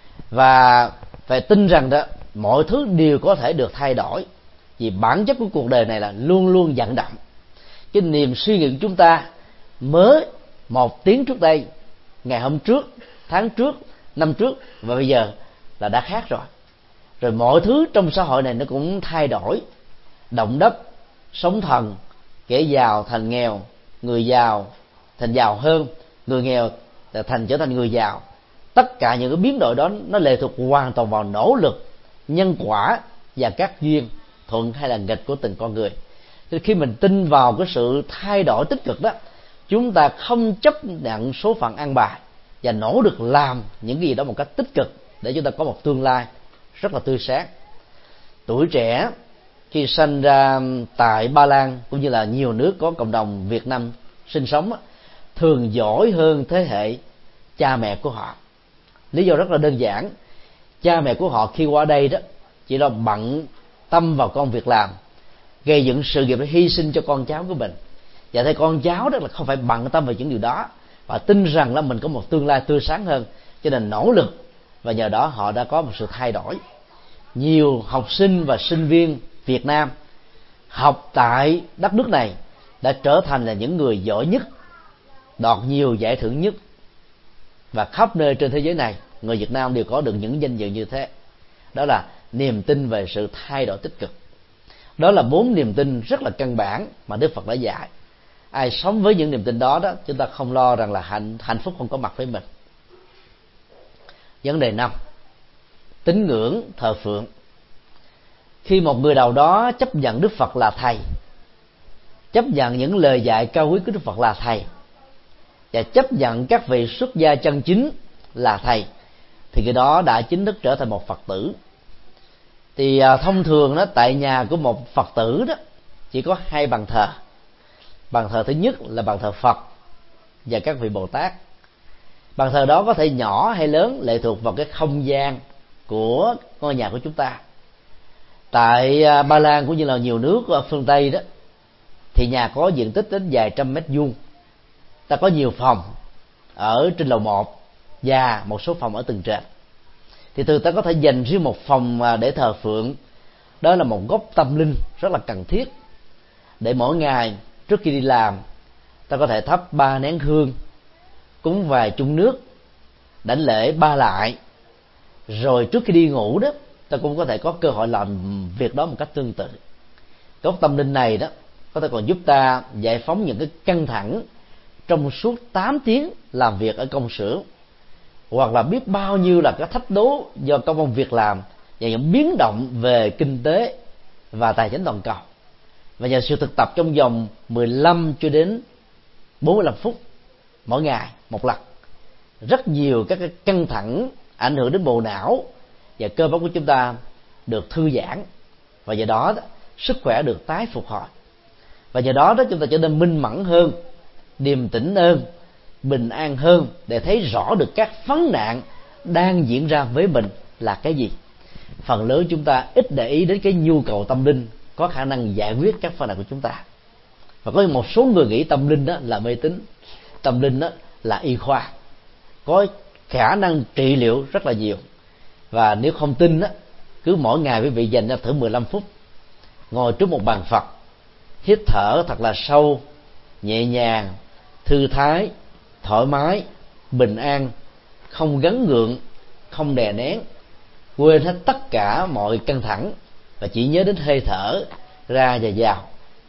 Và phải tin rằng đó mọi thứ đều có thể được thay đổi, vì bản chất của cuộc đời này là luôn luôn vận động. Cái niềm suy nghĩ của chúng ta mới 1 tiếng trước đây, ngày hôm trước, tháng trước, năm trước, và bây giờ là đã khác rồi. Rồi mọi thứ trong xã hội này nó cũng thay đổi, động đất, sóng thần, kẻ giàu thành nghèo, người giàu thành giàu hơn, người nghèo trở thành người giàu. Tất cả những cái biến đổi đó nó lệ thuộc hoàn toàn vào nỗ lực, nhân quả và các duyên thuận hay là nghịch của từng con người. Thì khi mình tin vào cái sự thay đổi tích cực đó, chúng ta không chấp nhận số phận ăn bài và nỗ lực làm những gì đó một cách tích cực để chúng ta có một tương lai rất là tươi sáng. Tuổi trẻ khi sinh ra tại Ba Lan cũng như là nhiều nước có cộng đồng Việt Nam sinh sống thường giỏi hơn thế hệ cha mẹ của họ. Lý do rất là đơn giản. Cha mẹ của họ khi qua đây đó chỉ là bận tâm vào công việc làm, gây dựng sự nghiệp để hy sinh cho con cháu của mình. Và thấy con cháu đó là không phải bận tâm vào những điều đó, và tin rằng là mình có một tương lai tươi sáng hơn, cho nên nỗ lực, và nhờ đó họ đã có một sự thay đổi. Nhiều học sinh và sinh viên Việt Nam học tại đất nước này đã trở thành là những người giỏi nhất, đoạt nhiều giải thưởng nhất, và khắp nơi trên thế giới này người Việt Nam đều có được những danh dự như thế. Đó là niềm tin về sự thay đổi tích cực. Đó là 4 niềm tin rất là căn bản mà Đức Phật đã dạy. Ai sống với những niềm tin đó đó, chúng ta không lo rằng là hạnh phúc không có mặt với mình. Vấn đề 5: tín ngưỡng thờ phượng. Khi một người nào đó chấp nhận Đức Phật là thầy, chấp nhận những lời dạy cao quý của Đức Phật là thầy, và chấp nhận các vị xuất gia chân chính là thầy, thì cái đó đã chính thức trở thành một Phật tử. Thì thông thường đó, tại nhà của một Phật tử đó chỉ có 2 bàn thờ. Bàn thờ thứ nhất là bàn thờ Phật và các vị Bồ Tát. Bàn thờ đó có thể nhỏ hay lớn, lệ thuộc vào cái không gian của ngôi nhà của chúng ta. Tại Ba Lan cũng như là nhiều nước ở phương Tây đó, thì nhà có diện tích đến vài trăm mét vuông. Ta có nhiều phòng ở trên lầu 1 và một số phòng ở tầng trệt. Thì thường ta có thể dành riêng một phòng để thờ phượng. Đó là một góc tâm linh rất là cần thiết, để mỗi ngày trước khi đi làm ta có thể thắp 3 nén hương, cúng vài chung nước, đảnh lễ 3 lại. Rồi trước khi đi ngủ đó, ta cũng có thể có cơ hội làm việc đó một cách tương tự. Góc tâm linh này đó có thể còn giúp ta giải phóng những cái căng thẳng trong suốt 8 tiếng làm việc ở công xưởng, hoặc là biết bao nhiêu là cái thách đố do công việc làm và những biến động về kinh tế và tài chính toàn cầu. Và nhờ sự thực tập trong vòng 15 cho đến 45 phút mỗi ngày một lần, rất nhiều các cái căng thẳng ảnh hưởng đến bộ não và cơ bắp của chúng ta được thư giãn, và do đó sức khỏe được tái phục hồi. Và do đó chúng ta trở nên minh mẫn hơn, điềm tĩnh hơn, bình an hơn, để thấy rõ được các vấn nạn đang diễn ra với mình là cái gì. Phần lớn chúng ta ít để ý đến cái nhu cầu tâm linh có khả năng giải quyết các vấn nạn của chúng ta. Và có một số người nghĩ tâm linh đó là mê tín, tâm linh đó là y khoa, có khả năng trị liệu rất là nhiều. Và nếu không tin đó, cứ mỗi ngày quý vị dành ra thử 15 phút, ngồi trước một bàn Phật, hít thở thật là sâu, nhẹ nhàng, thư thái, thoải mái, bình an, không gắng gượng, không đè nén, quên hết tất cả mọi căng thẳng và chỉ nhớ đến hơi thở ra và vào.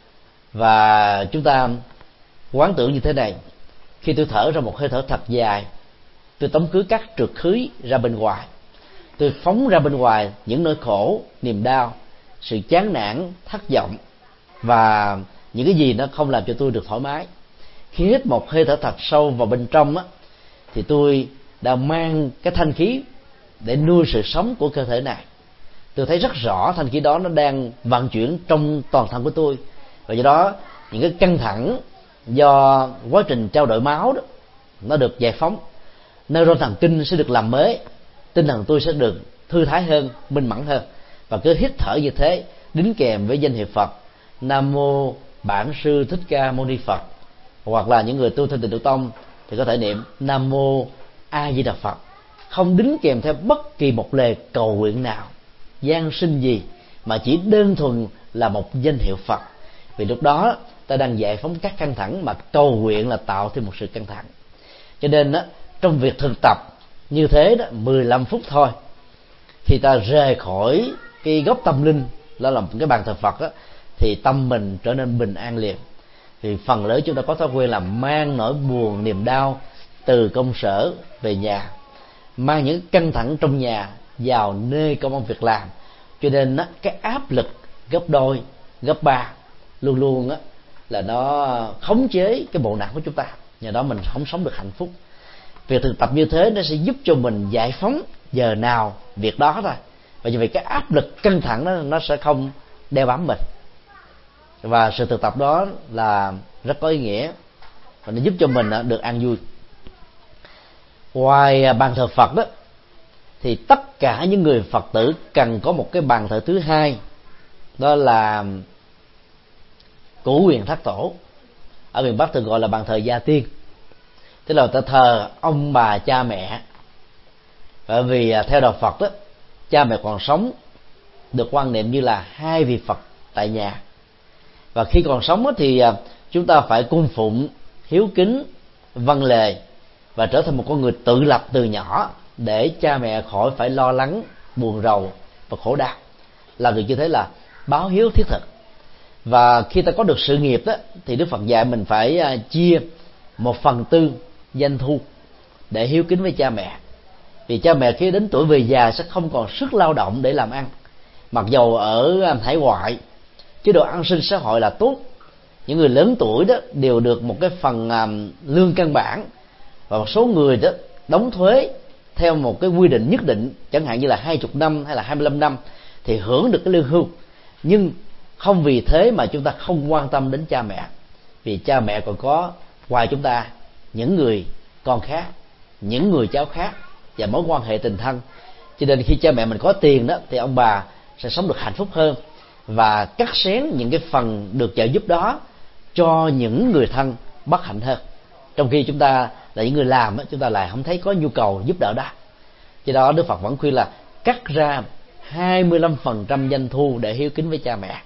Và chúng ta quán tưởng như thế này: khi tôi thở ra một hơi thở thật dài, tôi tống khứ các trượt khí ra bên ngoài, tôi phóng ra bên ngoài những nỗi khổ, niềm đau, sự chán nản, thất vọng, và những cái gì nó không làm cho tôi được thoải mái. Khi hít một hơi thở thật sâu vào bên trong á, thì tôi đã mang cái thanh khí để nuôi sự sống của cơ thể này. Tôi thấy rất rõ thanh khí đó nó đang vận chuyển trong toàn thân của tôi, và do đó những cái căng thẳng do quá trình trao đổi máu đó nó được giải phóng, neuron thần kinh sẽ được làm mới, tinh thần tôi sẽ được thư thái hơn, minh mẫn hơn. Và cứ hít thở như thế, đính kèm với danh hiệu Phật Nam Mô Bản Sư Thích Ca Mâu Ni Phật, hoặc là những người tu theo Tịnh Độ Tông thì có thể niệm Nam Mô A Di Đà Phật, không đính kèm theo bất kỳ một lời cầu nguyện nào, giang sinh gì, mà chỉ đơn thuần là một danh hiệu Phật. Vì lúc đó ta đang giải phóng các căng thẳng, mà cầu nguyện là tạo thêm một sự căng thẳng. Cho nên đó, trong việc thực tập như thế đó, 15 phút thôi, khi ta rời khỏi cái gốc tâm linh, đó là một cái bàn thờ Phật đó, thì tâm mình trở nên bình an liền. Thì phần lớn chúng ta có thói quen là mang nỗi buồn niềm đau từ công sở về nhà, mang những căng thẳng trong nhà vào nơi công ăn việc làm, cho nên đó, cái áp lực gấp đôi gấp ba luôn luôn đó, là nó khống chế cái bộ não của chúng ta, nhờ đó mình không sống được hạnh phúc. Việc thực tập như thế nó sẽ giúp cho mình giải phóng giờ nào việc đó thôi, và vì vậy cái áp lực căng thẳng đó nó sẽ không đeo bám mình. Và sự thực tập đó là rất có ý nghĩa, và nó giúp cho mình được an vui. Ngoài bàn thờ Phật đó, thì tất cả những người Phật tử cần có một cái bàn thờ thứ hai, đó là Cửu Huyền Thác Tổ. Ở miền Bắc thường gọi là bàn thờ gia tiên, tức là ta thờ ông bà cha mẹ. Bởi vì theo đạo Phật đó, cha mẹ còn sống được quan niệm như là hai vị Phật tại nhà, và khi còn sống đó, thì chúng ta phải cung phụng, hiếu kính, vâng lời và trở thành một con người tự lập từ nhỏ, để cha mẹ khỏi phải lo lắng, buồn rầu và khổ đau. Làm được như thế là báo hiếu thiết thực. Và khi ta có được sự nghiệp đó, thì Đức Phật dạy mình phải chia 1/4 doanh thu để hiếu kính với cha mẹ. Vì cha mẹ khi đến tuổi về già sẽ không còn sức lao động để làm ăn. Mặc dầu ở hải ngoại chế độ an sinh xã hội là tốt, những người lớn tuổi đó đều được một cái phần lương căn bản, và một số người đó đóng thuế theo một cái quy định nhất định, chẳng hạn như là 20 năm hay là 25 năm thì hưởng được cái lương hưu. Nhưng không vì thế mà chúng ta không quan tâm đến cha mẹ, vì cha mẹ còn có ngoài chúng ta những người con khác, những người cháu khác và mối quan hệ tình thân. Cho nên khi cha mẹ mình có tiền đó, thì ông bà sẽ sống được hạnh phúc hơn, và cắt xén những cái phần được trợ giúp đó cho những người thân bất hạnh hơn. Trong khi chúng ta là những người làm đó, chúng ta lại không thấy có nhu cầu giúp đỡ đó. Cho đó Đức Phật vẫn khuyên là cắt ra 25% doanh thu để hiếu kính với cha mẹ,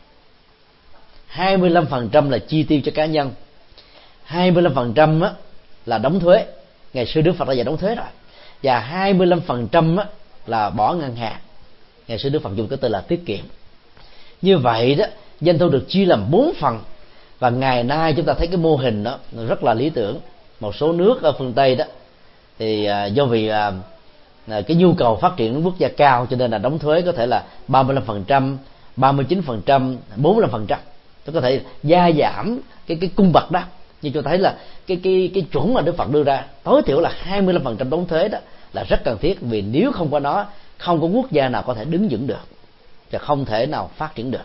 25% là chi tiêu cho cá nhân, 25% là đóng thuế. Ngày xưa Đức Phật đã dạy đóng thuế rồi. Và 25% là bỏ ngân hàng. Ngày xưa Đức Phật dùng cái từ là tiết kiệm. Như vậy đó, doanh thu được chia làm 4 phần. Và ngày nay chúng ta thấy cái mô hình đó rất là lý tưởng. Một số nước ở phương Tây đó thì do vì cái nhu cầu phát triển quốc gia cao, cho nên là đóng thuế có thể là 35%, 39%, 45%. Tôi có thể gia giảm cái cung bậc đó. Nhưng tôi thấy là cái chuẩn mà Đức Phật đưa ra tối thiểu là 25% đóng thuế đó là rất cần thiết. Vì nếu không có nó, không có quốc gia nào có thể đứng vững được và không thể nào phát triển được.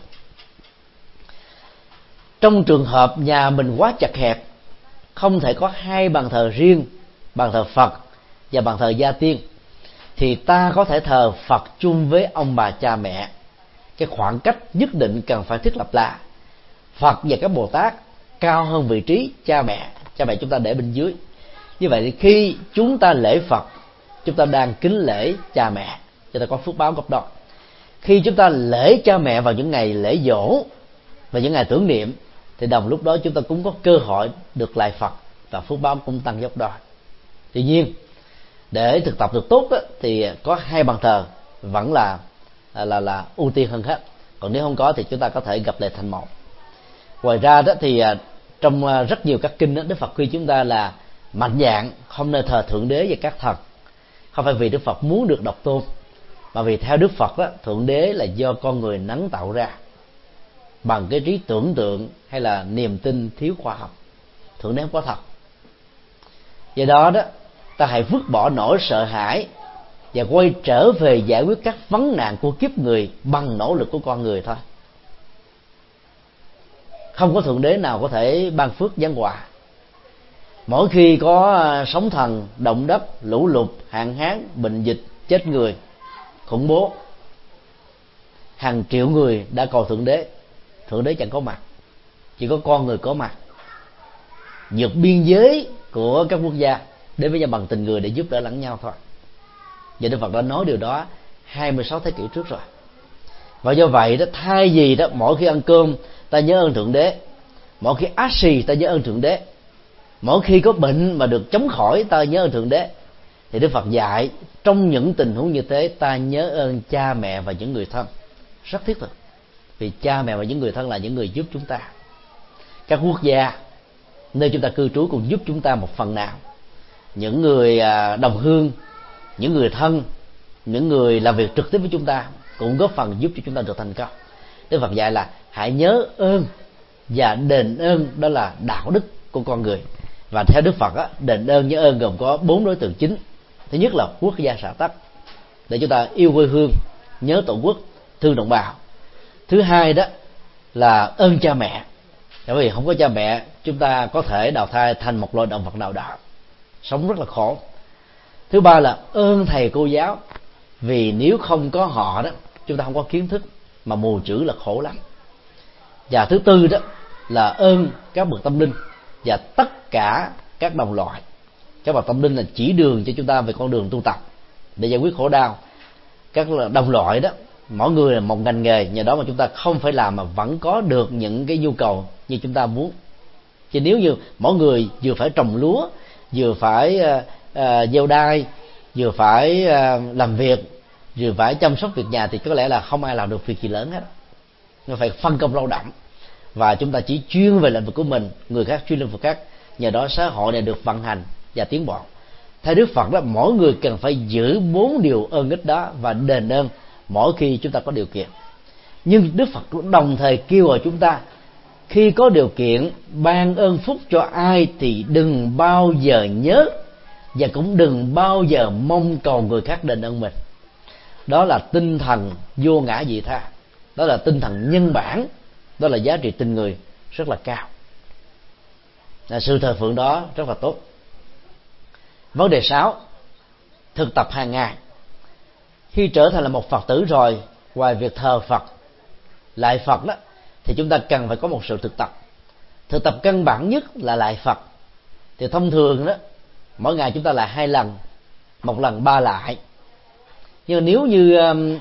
Trong trường hợp nhà mình quá chật hẹp, không thể có hai bàn thờ riêng, bàn thờ Phật và bàn thờ gia tiên, thì ta có thể thờ Phật chung với ông bà cha mẹ. Cái khoảng cách nhất định cần phải thiết lập là Phật và các Bồ Tát cao hơn vị trí cha mẹ chúng ta để bên dưới. Như vậy thì khi chúng ta lễ Phật, chúng ta đang kính lễ cha mẹ, cho ta có phước báo gấp đôi. Khi chúng ta lễ cha mẹ vào những ngày lễ giỗ và những ngày tưởng niệm, thì đồng lúc đó chúng ta cũng có cơ hội được lại Phật, và phước báo cũng tăng gấp đôi. Tuy nhiên, để thực tập được tốt đó, thì có hai bàn thờ vẫn là ưu tiên hơn hết. Còn nếu không có thì chúng ta có thể gặp lại thành một. Ngoài ra đó thì trong rất nhiều các kinh đó, Đức Phật khuyên chúng ta là mạnh dạn không nên thờ thượng đế và các thần. Không phải vì Đức Phật muốn được độc tôn, mà vì theo Đức Phật đó, thượng đế là do con người nắng tạo ra. bằng cái trí tưởng tượng hay là niềm tin thiếu khoa học. Thượng đế không có thật. Do đó đó, ta hãy vứt bỏ nỗi sợ hãi và quay trở về giải quyết các vấn nạn của kiếp người bằng nỗ lực của con người thôi. Không có thượng đế nào có thể ban phước giáng họa. Mỗi khi có sóng thần, động đất, lũ lụt, hạn hán, bệnh dịch, chết người, khủng bố, hàng triệu người đã cầu thượng đế, thượng đế chẳng có mặt, chỉ có con người có mặt, vượt biên giới của các quốc gia đến với nhau bằng tình người để giúp đỡ lẫn nhau thôi. Và Đức Phật đã nói điều đó 26 thế kỷ trước rồi. Và do vậy đó, thay vì đó mỗi khi ăn cơm ta nhớ ơn thượng đế, mỗi khi át xì ta nhớ ơn thượng đế, mỗi khi có bệnh mà được chống khỏi ta nhớ ơn thượng đế, thì Đức Phật dạy trong những tình huống như thế ta nhớ ơn cha mẹ và những người thân. Rất thiết thực, vì cha mẹ và những người thân là những người giúp chúng ta. Các quốc gia nơi chúng ta cư trú cũng giúp chúng ta một phần nào. Những người đồng hương, những người thân, những người làm việc trực tiếp với chúng ta cũng góp phần giúp cho chúng ta được thành công. Đức Phật dạy là hãy nhớ ơn và đền ơn, đó là đạo đức của con người. Và theo Đức Phật á, đền ơn nhớ ơn gồm có 4 đối tượng chính. Thứ nhất là quốc gia xã tắc, để chúng ta yêu quê hương, nhớ tổ quốc, thương đồng bào. Thứ hai đó là ơn cha mẹ, bởi vì không có cha mẹ chúng ta có thể đào thai thành một loài động vật nào đó, sống rất là khổ. Thứ ba là ơn thầy cô giáo, vì nếu không có họ đó chúng ta không có kiến thức, mà mù chữ là khổ lắm. Và thứ tư đó là ơn các bậc tâm linh và tất cả các đồng loại. Các bậc tâm linh là chỉ đường cho chúng ta về con đường tu tập để giải quyết khổ đau. Các đồng loại đó, mỗi người là một ngành nghề, nhờ đó mà chúng ta không phải làm mà vẫn có được những cái nhu cầu như chúng ta muốn. Chứ nếu như mỗi người vừa phải trồng lúa, vừa phải gieo đai, vừa phải làm việc, vừa phải chăm sóc việc nhà, thì có lẽ là không ai làm được việc gì lớn hết. Nó phải phân công lao động, và chúng ta chỉ chuyên về lĩnh vực của mình, người khác chuyên lĩnh vực khác. Nhờ đó xã hội này được vận hành và tiến bộ. Theo Đức Phật đó, mỗi người cần phải giữ 4 điều ơn ích đó và đền ơn mỗi khi chúng ta có điều kiện. Nhưng Đức Phật cũng đồng thời kêu gọi chúng ta, khi có điều kiện ban ơn phúc cho ai thì đừng bao giờ nhớ, và cũng đừng bao giờ mong cầu người khác đền ơn mình. Đó là tinh thần vô ngã vị tha, đó là tinh thần nhân bản, đó là giá trị tình người rất là cao. Sự thờ phượng đó rất là tốt. Vấn đề 6, thực tập hàng ngày. Khi trở thành là một Phật tử rồi, ngoài việc thờ Phật, lại Phật đó, thì chúng ta cần phải có một sự thực tập. Thực tập căn bản nhất là lại Phật. Thì thông thường đó, mỗi ngày chúng ta lại 2 lần, 1 lần 3 lại. Nhưng nếu như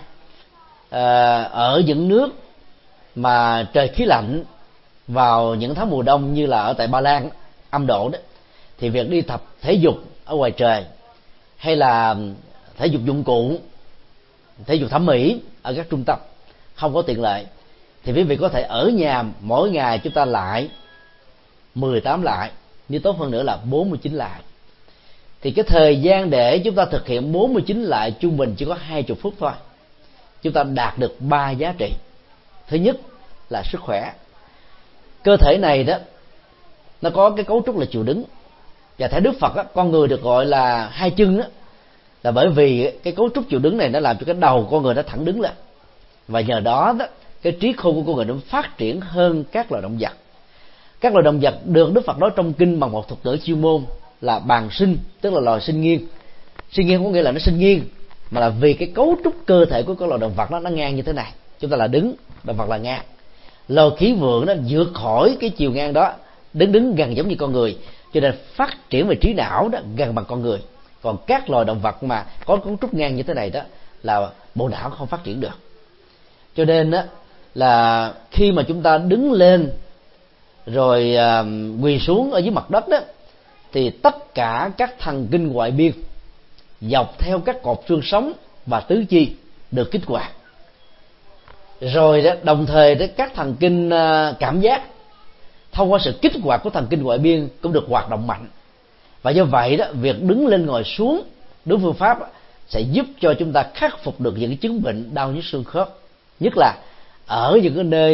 ở những nước mà trời khí lạnh vào những tháng mùa đông như là ở tại Ba Lan, Ấn Độ đó, thì việc đi tập thể dục ở ngoài trời, hay là thể dục dụng cụ, thể dục thẩm mỹ ở các trung tâm không có tiện lợi, thì quý vị có thể ở nhà mỗi ngày chúng ta lại 18 lại, nếu tốt hơn nữa là 49 lại. Thì cái thời gian để chúng ta thực hiện 49 lại trung bình chỉ có 20 phút thôi. Chúng ta đạt được 3 giá trị. Thứ nhất là sức khỏe. Cơ thể này đó, nó có cái cấu trúc là chịu đứng. Và theo Đức Phật đó, con người được gọi là 2 chân đó, là bởi vì cái cấu trúc chịu đứng này nó làm cho cái đầu con người nó thẳng đứng lên. Và nhờ đó, cái trí khôn của con người nó phát triển hơn các loài động vật. Các loài động vật được Đức Phật nói trong kinh bằng một thuật ngữ chuyên môn là bàng sinh, tức là loài sinh nghiêng. Sinh nghiêng có nghĩa là nó sinh nghiêng, mà là vì cái cấu trúc cơ thể của các loài động vật nó ngang như thế này. Chúng ta là đứng, động vật là ngang. Loài khí vượng nó vượt khỏi cái chiều ngang đó, đứng gần giống như con người, cho nên phát triển về trí não đó gần bằng con người. Còn các loài động vật mà có cấu trúc ngang như thế này đó là bộ não không phát triển được. Cho nên đó là khi mà chúng ta đứng lên rồi quỳ xuống ở dưới mặt đất đó, thì tất cả các thần kinh ngoại biên dọc theo các cột xương sống và tứ chi được kích hoạt. Rồi đó, đồng thời đó, các thần kinh cảm giác thông qua sự kích hoạt của thần kinh ngoại biên cũng được hoạt động mạnh. Và do vậy đó, việc đứng lên ngồi xuống đúng phương pháp sẽ giúp cho chúng ta khắc phục được những chứng bệnh đau nhức xương khớp, nhất là ở những cái nơi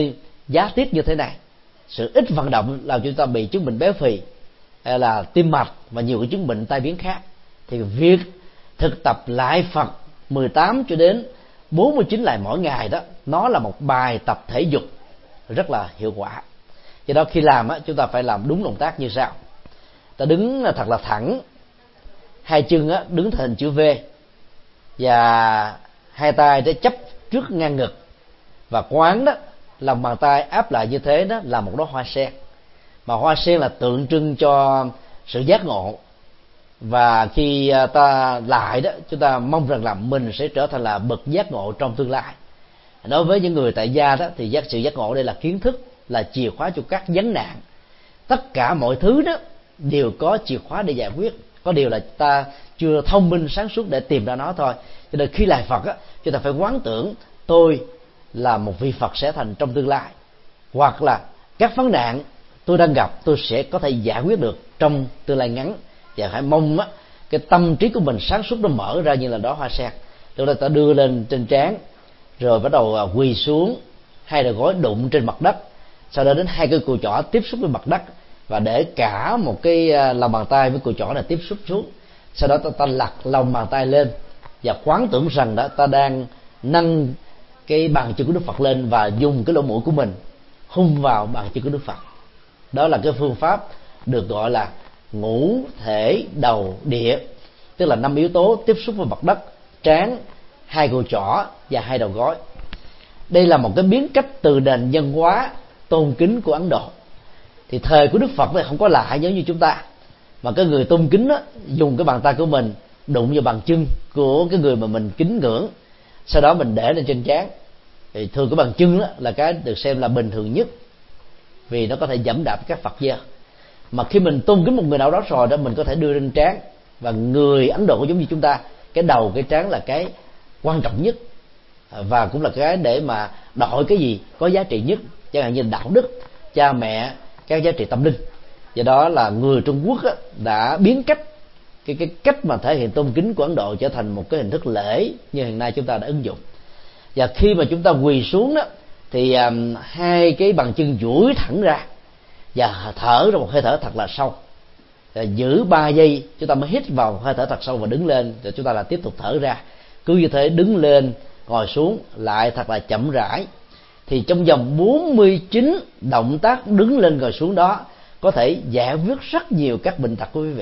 giá tiếp như thế này. Sự ít vận động làm chúng ta bị chứng bệnh béo phì, hay là tim mạch và nhiều cái chứng bệnh tai biến khác. Thì việc thực tập lại Phật 18 cho đến 49 lại mỗi ngày đó, nó là một bài tập thể dục rất là hiệu quả. Do đó khi làm á, chúng ta phải làm đúng động tác như sau. Ta đứng thật là thẳng, hai chân á, đứng thành hình chữ V, và hai tay để chấp trước ngang ngực, và quán đó lòng bàn tay áp lại như thế, đó là một đóa hoa sen. Mà hoa sen là tượng trưng cho sự giác ngộ, và khi ta lại đó, chúng ta mong rằng là mình sẽ trở thành là bậc giác ngộ trong tương lai. Đối với những người tại gia đó thì sự giác ngộ đây là kiến thức, là chìa khóa cho các vấn nạn. Tất cả mọi thứ đó đều có chìa khóa để giải quyết, có điều là ta chưa thông minh sáng suốt để tìm ra nó thôi. Cho nên khi lại Phật á, chúng ta phải quán tưởng tôi là một vị Phật sẽ thành trong tương lai, hoặc là các vấn nạn tôi đang gặp tôi sẽ có thể giải quyết được trong tương lai ngắn. Và hãy mong á, cái tâm trí của mình sáng suốt nó mở ra như là đó hoa sen. Lúc đó ta đưa lên trên trán, rồi bắt đầu quỳ xuống, hai đầu gối đụng trên mặt đất, sau đó đến hai cái cùi chỏ tiếp xúc với mặt đất, và để cả một cái lòng bàn tay với cùi chỏ này tiếp xúc xuống. Sau đó ta lật lòng bàn tay lên và quán tưởng rằng đó ta đang nâng cái bàn chân của Đức Phật lên, và dùng cái lỗ mũi của mình hung vào bàn chân của Đức Phật. Đó là cái phương pháp được gọi là ngũ thể đầu địa, tức là 5 yếu tố tiếp xúc với mặt đất: trán, hai cùi chỏ và hai đầu gối. Đây là một cái biến cách từ nền văn hóa tôn kính của Ấn Độ. Thì thời của Đức Phật thì không có lạ giống như chúng ta, mà cái người tôn kính đó, dùng cái bàn tay của mình đụng vào bàn chân của cái người mà mình kính ngưỡng, sau đó mình để lên trên trán. Thì thường cái bàn chân đó là cái được xem là bình thường nhất, vì nó có thể dẫm đạp các Phật dơ. Mà khi mình tôn kính một người nào đó rồi đó, mình có thể đưa lên trán. Và người Ấn Độ giống như chúng ta, cái đầu cái trán là cái quan trọng nhất, và cũng là cái để mà đổi cái gì có giá trị nhất, chẳng hạn như đạo đức, cha mẹ, các giá trị tâm linh. Do đó là người Trung Quốc á, đã biến cách cái cách mà thể hiện tôn kính của Ấn Độ trở thành một cái hình thức lễ như hiện nay chúng ta đã ứng dụng. Và khi mà chúng ta quỳ xuống đó, thì hai cái bàn chân duỗi thẳng ra và thở ra một hơi thở thật là sâu. Giữ 3 giây chúng ta mới hít vào một hơi thở thật sâu và đứng lên, rồi chúng ta lại tiếp tục thở ra. Cứ như thế đứng lên, ngồi xuống lại thật là chậm rãi. Thì trong vòng 49 động tác đứng lên ngồi xuống đó có thể giải quyết rất nhiều các bệnh tật của quý vị,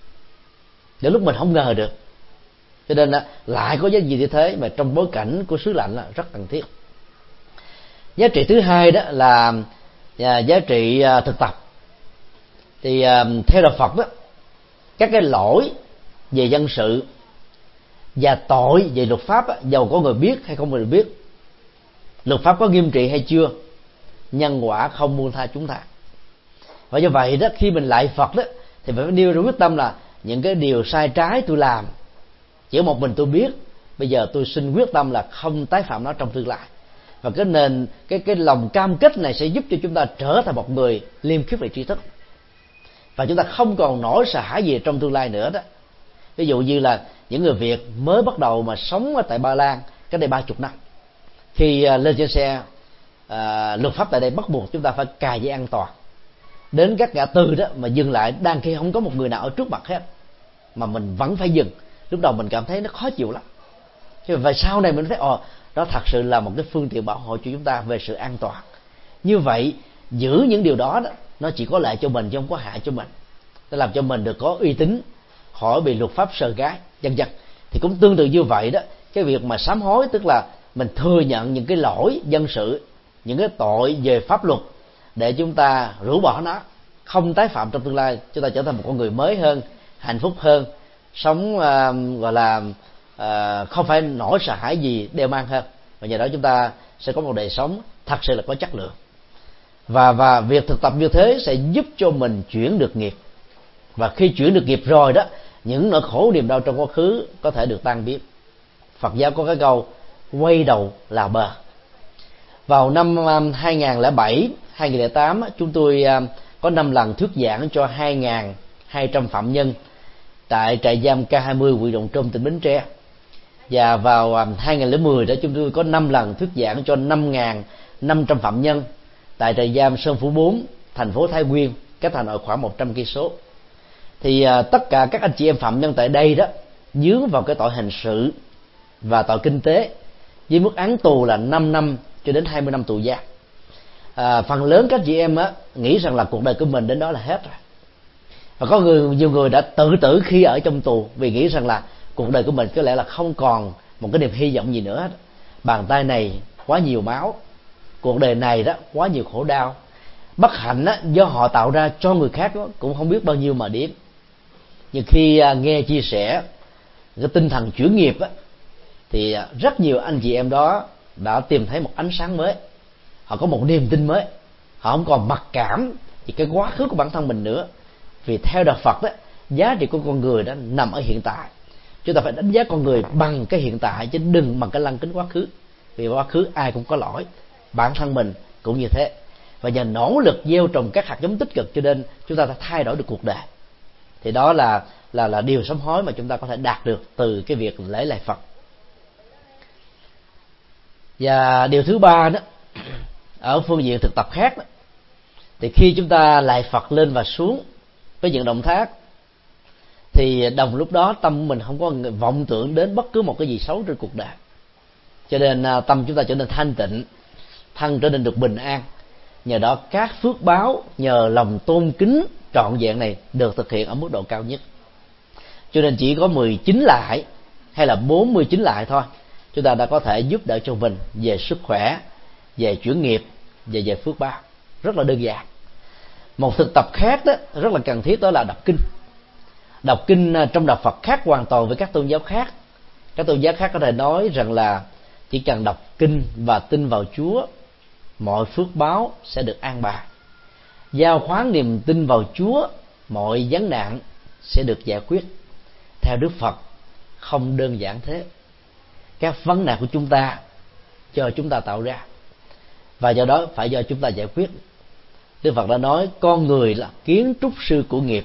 đến lúc mình không ngờ được. Cho nên lại có giá trị như thế, mà trong bối cảnh của xứ lạnh là rất cần thiết. Giá trị thứ hai đó là giá trị thực tập. Thì theo đạo Phật đó, các cái lỗi về dân sự và tội về luật pháp đó, dầu có người biết hay không người biết, luật pháp có nghiêm trị hay chưa, nhân quả không buông tha chúng ta. Và do vậy đó, khi mình lại Phật đó thì phải nêu ra quyết tâm là những cái điều sai trái tôi làm, chỉ một mình tôi biết, bây giờ tôi xin quyết tâm là không tái phạm nó trong tương lai. Và cái lòng cam kết này sẽ giúp cho chúng ta trở thành một người liêm khiết về tri thức, và chúng ta không còn nỗi sợ hãi gì trong tương lai nữa đó. Ví dụ như là những người Việt mới bắt đầu mà sống ở tại Ba Lan cách đây 30 năm, khi lên trên xe, luật pháp tại đây bắt buộc chúng ta phải cài dây an toàn. Đến các ngã tư đó mà dừng lại, đang khi không có một người nào ở trước mặt hết mà mình vẫn phải dừng. Lúc đầu mình cảm thấy nó khó chịu lắm, và sau này mình thấy đó thật sự là một cái phương tiện bảo hộ cho chúng ta về sự an toàn. Như vậy giữ những điều đó nó chỉ có lợi cho mình chứ không có hại cho mình. Nó làm cho mình được có uy tín, khỏi bị luật pháp sờ gái vân vân. Thì cũng tương tự như vậy đó, cái việc mà sám hối tức là mình thừa nhận những cái lỗi dân sự, những cái tội về pháp luật, để chúng ta rũ bỏ nó, không tái phạm trong tương lai. Chúng ta trở thành một con người mới hơn, hạnh phúc hơn, sống gọi là không phải nỗi sợ hãi gì đeo mang hơn, và nhờ đó chúng ta sẽ có một đời sống thật sự là có chất lượng. Và việc thực tập như thế sẽ giúp cho mình chuyển được nghiệp, và khi chuyển được nghiệp rồi đó, những nỗi khổ niềm đau trong quá khứ có thể được tan biến. Phật giáo có cái câu quay đầu là bờ. Vào năm 2007, 2008 chúng tôi có 5 lần thuyết giảng cho 2.200 phạm nhân tại trại giam K20 huyện Đồng Trôm, tỉnh Bến Tre. Và vào 2010 đó chúng tôi có 5 lần thuyết giảng cho 5.500 phạm nhân tại trại giam Sơn Phủ 4, thành phố Thái Nguyên, cách Hà Nội khoảng 100 cây số. Thì tất cả các anh chị em phạm nhân tại đây đó dướng vào cái tội hình sự và tội kinh tế với mức án tù là 5 năm cho đến 20 năm tù giam. Phần lớn các chị em nghĩ rằng là cuộc đời của mình đến đó là hết rồi. Và có nhiều người đã tự tử khi ở trong tù vì nghĩ rằng là cuộc đời của mình có lẽ là không còn một cái niềm hy vọng gì nữa hết. Bàn tay này quá nhiều máu, cuộc đời này đó quá nhiều khổ đau, bất hạnh do họ tạo ra cho người khác cũng không biết bao nhiêu mà đếm. Nhưng khi nghe chia sẻ cái tinh thần chuyển nghiệp thì rất nhiều anh chị em đó đã tìm thấy một ánh sáng mới. Họ có một niềm tin mới, họ không còn mặc cảm về cái quá khứ của bản thân mình nữa. Vì theo đạo Phật đó, giá trị của con người đó nằm ở hiện tại. Chúng ta phải đánh giá con người bằng cái hiện tại chứ đừng bằng cái lăng kính quá khứ. Vì quá khứ ai cũng có lỗi, bản thân mình cũng như thế. Và nhờ nỗ lực gieo trồng các hạt giống tích cực cho nên chúng ta đã thay đổi được cuộc đời. Thì đó là điều sám hối mà chúng ta có thể đạt được từ cái việc lễ lạy Phật. Và điều thứ ba đó, ở phương diện thực tập khác đó, thì khi chúng ta lạy Phật lên và xuống với những động tác thì đồng lúc đó tâm của mình không có vọng tưởng đến bất cứ một cái gì xấu trên cuộc đời. Cho nên tâm chúng ta trở nên thanh tịnh, thân trở nên được bình an. Nhờ đó các phước báo nhờ lòng tôn kính trọn vẹn này được thực hiện ở mức độ cao nhất. Cho nên chỉ có 19 lại hay là 49 lại thôi, chúng ta đã có thể giúp đỡ cho mình về sức khỏe, về chuyển nghiệp, về phước báo. Rất là đơn giản. Một thực tập khác đó rất là cần thiết, đó là đọc kinh. Đọc kinh trong đạo Phật khác hoàn toàn với các tôn giáo khác. Các tôn giáo khác có thể nói rằng là chỉ cần đọc kinh và tin vào Chúa, mọi phước báo sẽ được an bài. Giao khoán niềm tin vào Chúa, mọi vấn nạn sẽ được giải quyết. Theo Đức Phật không đơn giản thế. Các vấn nạn của chúng ta do chúng ta tạo ra, và do đó phải do chúng ta giải quyết. Đức Phật đã nói con người là kiến trúc sư của nghiệp,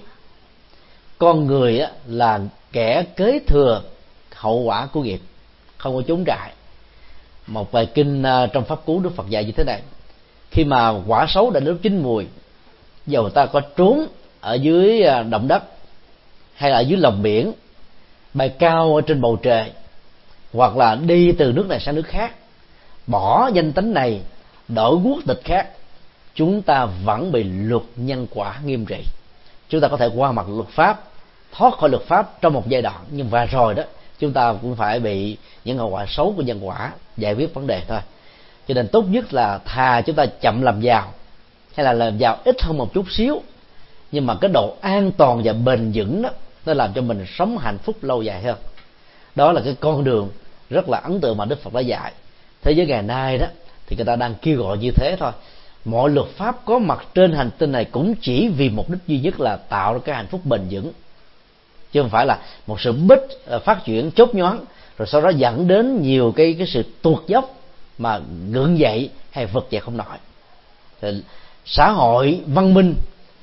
con người là kẻ kế thừa hậu quả của nghiệp, không có trốn trại. Một bài kinh trong Pháp Cú Đức Phật dạy như thế này: khi mà quả xấu đã đến chín mùi, dầu ta có trốn ở dưới động đất hay là ở dưới lòng biển, bay cao ở trên bầu trời, hoặc là đi từ nước này sang nước khác, bỏ danh tánh này đổi quốc tịch khác, chúng ta vẫn bị luật nhân quả nghiêm trị. Chúng ta có thể qua mặt luật pháp, thoát khỏi luật pháp trong một giai đoạn, nhưng và rồi đó chúng ta cũng phải bị những hậu quả xấu của nhân quả giải quyết vấn đề thôi. Cho nên tốt nhất là thà chúng ta chậm làm giàu hay là làm giàu ít hơn một chút xíu, nhưng mà cái độ an toàn và bền vững đó nó làm cho mình sống hạnh phúc lâu dài hơn. Đó là cái con đường rất là ấn tượng mà Đức Phật đã dạy. Thế giới ngày nay đó thì người ta đang kêu gọi như thế thôi. Mọi luật pháp có mặt trên hành tinh này cũng chỉ vì mục đích duy nhất là tạo ra cái hạnh phúc bền vững, chứ không phải là một sự phát triển chốt nhoáng rồi sau đó dẫn đến nhiều cái sự tuột dốc mà gượng dậy hay vực dậy không nổi. Thì xã hội văn minh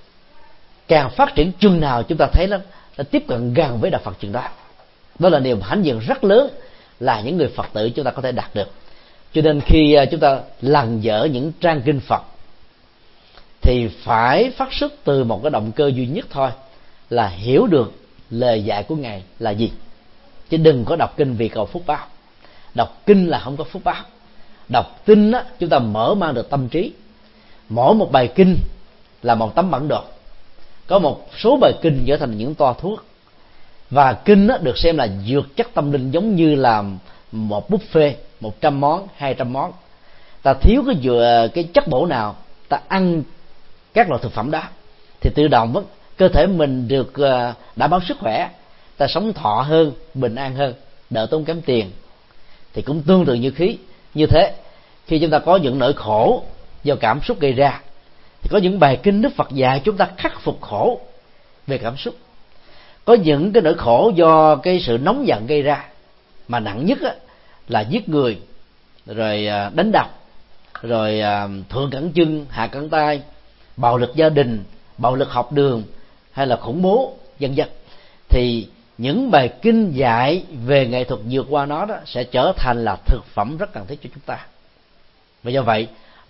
càng phát triển chừng nào chúng ta thấy nó tiếp cận gần với đạo Phật chừng đó. Đó là niềm hãnh diện rất lớn là những người Phật tử chúng ta có thể đạt được. Cho nên khi chúng ta lần dở những trang kinh Phật thì phải phát xuất từ một cái động cơ duy nhất thôi, là hiểu được lời dạy của Ngài là gì. Chứ đừng có đọc kinh vì cầu phúc báo. Đọc kinh là không có phúc báo. Đọc kinh á, chúng ta mở mang được tâm trí. Mỗi một bài kinh là một tấm bản đồ. Có một số bài kinh trở thành những toa thuốc. Và kinh á, được xem là dược chất tâm linh, giống như là một buffet, 100 món, 200 món. Ta thiếu cái chất bổ nào, ta ăn các loại thực phẩm đó thì tự động cơ thể mình được đảm bảo sức khỏe, ta sống thọ hơn, bình an hơn, đỡ tốn kém tiền. Thì cũng tương tự như thế, khi chúng ta có những nỗi khổ do cảm xúc gây ra thì có những bài kinh Đức Phật dạy chúng ta khắc phục khổ về cảm xúc. Có những cái nỗi khổ do cái sự nóng giận gây ra, mà nặng nhất là giết người, rồi đánh đập, rồi thượng cẳng chân hạ cẳng tay, bạo lực gia đình, bạo lực học đường hay là khủng bố vân vân. Thì những bài kinh dạy về nghệ thuật vượt qua nó đó sẽ trở thành là thực phẩm rất cần thiết cho chúng ta. Và do vậy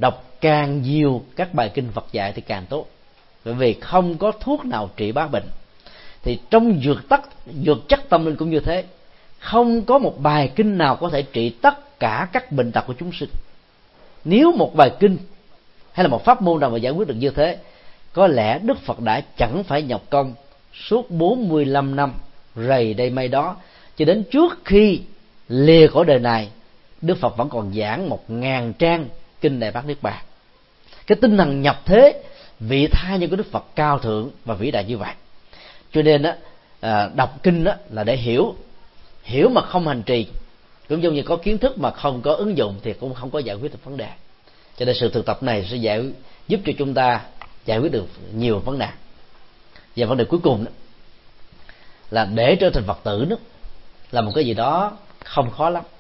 đọc càng nhiều các bài kinh Phật dạy thì càng tốt, bởi vì không có thuốc nào trị bá bệnh. Thì trong dược chất tâm linh cũng như thế, không có một bài kinh nào có thể trị tất cả các bệnh tật của chúng sinh. Nếu một bài kinh hay là một pháp môn nào mà giải quyết được như thế, có lẽ Đức Phật đã chẳng phải nhọc công suốt 45 năm rầy đây mây đó, cho đến trước khi lìa cõi đời này, Đức Phật vẫn còn giảng 1000 trang kinh Đại Bát Niết Bàn. Cái tinh thần nhập thế, vị tha nhân của Đức Phật cao thượng và vĩ đại như vậy. Cho nên đọc kinh là để hiểu mà không hành trì, cũng giống như có kiến thức mà không có ứng dụng thì cũng không có giải quyết được vấn đề. Cho nên sự thực tập này sẽ giúp cho chúng ta giải quyết được nhiều vấn đề. Và vấn đề cuối cùng là để trở thành Phật tử là một cái gì đó không khó lắm.